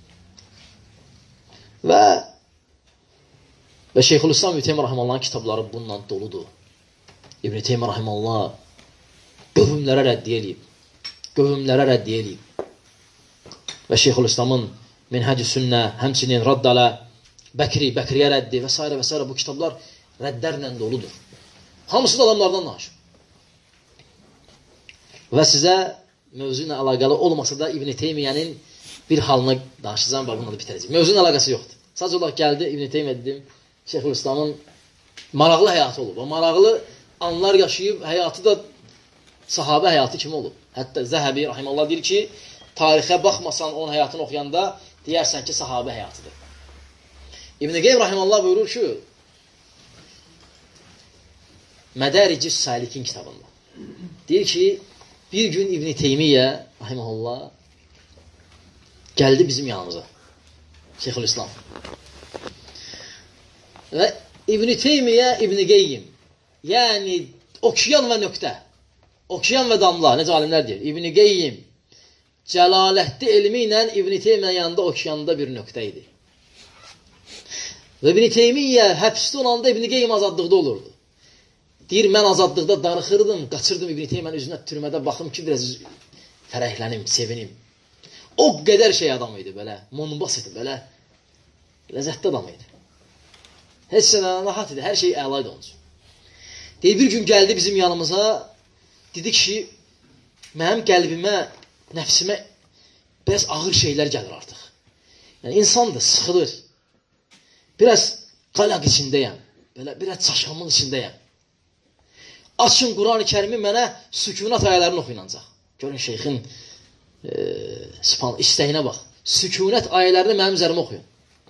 Və Şeyxülislam İbn Teymiyyə Rahiməllahın kitabları bununla doludur. İbn Teymiyyə Rahimallah qövmlərə rəddiyə eləyib. Qövmlərə rəddiyə eləyib. Və Şeyxülislamın Minhəc-i Sünnə, həmçinin Raddələ, Bəkriyə rəddi və s. və s. Bu kitablar rəddlərlə doludur. Hamısı da adamlardan danışır. Və sizə mövzu ilə əlaqəli olmasa da İbn Teymiyyənin bir halını danışacağım, bununla da bitirəcək. Mövzunun əlaqəsi yoxdur. Sadəcə olaraq gəldi İbn Teymiyyə dedim, Şeyxülislamın maraqlı həyatı olub. O maraqlı anlar yaşayıb, həyatı da sahabə həyatı kimi olub. Hətta Zəhəbi Rahimallah deyir ki, tarixə baxmasan onun həyatını oxuyanda deyərsən ki, sahabə həyatıdır. İbn Qeym Rahimallah buyurur ki, Mədərici Salikin kitabında deyir ki, bir gün İbn Teymiyyə Rahiməhullah gəldi bizim yanımıza. Şeyxülislam. Və İbn Teymiyyə, İbn Qeyyim, yəni oksiyan və nöqtə, oksiyan və damla, necə alimlər deyir, İbn Qeyyim cəlalətli elmi ilə İbn Teymiyyə yanında oksiyanda bir nöqtə idi. Və İbn Teymiyyə həbsdə olanda İbn Qeyyim azadlıqda olurdu. Deyir, mən azadlıqda darıxırdım, qaçırdım İbn Teymiyənin üzünə türmədə baxım ki, biraz fərəhlənim, sevinim. O qədər şey adam idi belə, monbas idi belə, ləzzətli adam idi. Heç sənə rahat idi, hər şey əlaydı onun üçün. Deyir, bir gün gəldi bizim yanımıza, dedi ki, mənim qəlbimə, nəfsimə biraz ağır şeylər gəlir artıq. Yəni, insandır, sıxılır. Biraz qalaq içindəyəm. Biraz çaşqınlıq içindəyəm. Açın Quran-ı Kərimi mənə sükunət ayələrini oxuyunacaq. Görün şeyxin istəyinə bax. Sükunət ayələrini mənim üzərimə oxuyun.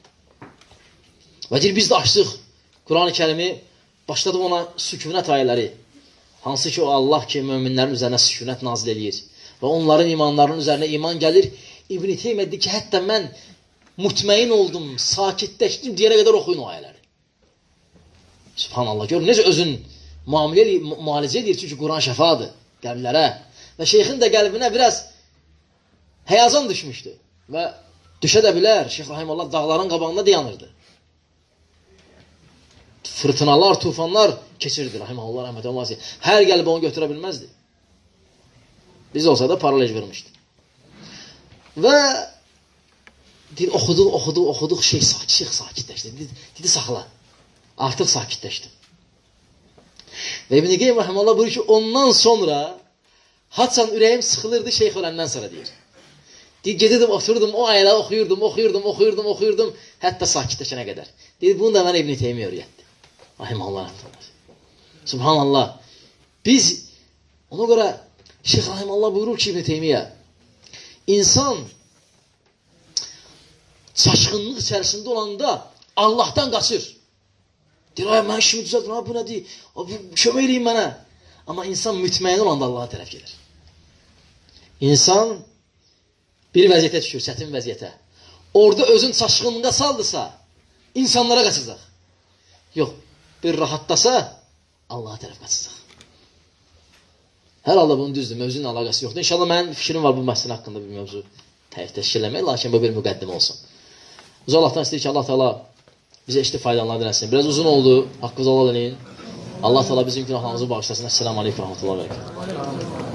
Və deyir, biz də açdıq Quran-ı Kərimi, başladıq ona sükunət ayələri. Hansı ki, o Allah ki, möminlərin üzərinə sükunət nazil edir. Və onların imanlarının üzərinə iman gəlir. İbn-i Teymiyyə deyir ki, hətta mən mutməyin oldum, sakitləşdim deyənə qədər oxuyun o ayələri. Subhanallah, görün, necə özün müalicə edir, çünki Quran şəfadır qəlblərə. Və şeyxin də qəlbinə biraz həyazan düşmüşdü. Və düşə də bilər, Şeyx Rahimullah dağların qabağında dayanırdı. Fırtınalar, tufanlar keçirdi, Rahimullah rəhmət olmaz. Hər qəlbi onu götürə bilməzdi. Biz olsa da paralej vermişdi. Və oxuduq, şeyx sakitləşdi. Dedi, saxla. Artıq sakitləşdim. Və İbn-i Qeym Rahimullah buyurur ki, ondan sonra haçan ürəyim sıxılırdı şeyx öləndən sonra deyir. Deyir, gedirdim, oturdum, o ayələri oxuyurdum, hətta sakitləşənə qədər. Deyir, bunu da mənə İbn-i Teymiyyə öyrətdi. Rahimullah rəhmət. Subhanallah. Biz, ona görə Şeyx Rahimullah buyurur ki, İbn-i Teymiyyə, insan çaşqınlıq içərisində olanda Allahdan qaçır. Deyir, ay, mən işimi düzəldir, bu nədir? Kömək eləyin mənə. Amma insan mütməyin olanda Allaha tərəf gedir. İnsan bir vəziyyətə düşür, çətin vəziyyətə. Orada özün çaşqınlığa saldısa, insanlara qaçacaq. Yox, bir rahatdasa, Allaha tərəf qaçacaq. Hər halda bunun düzdür, mövzunun əlaqəsi yoxdur. İnşallah mənim fikrim var bu məsələ haqqında bir mövzu təşkil eləmək, lakin bu bir müqəddim olsun. Biz Allahdan istəyir ki, Allah Teala bizə eşitib faydalanlar diləsin. Biraz uzun oldu, haqqınızı Allah eləyin. Allah Teala bizim günahlarımızı bağışlasın. Esselamu aleykum və rəhmətullah və bərəkətuhu.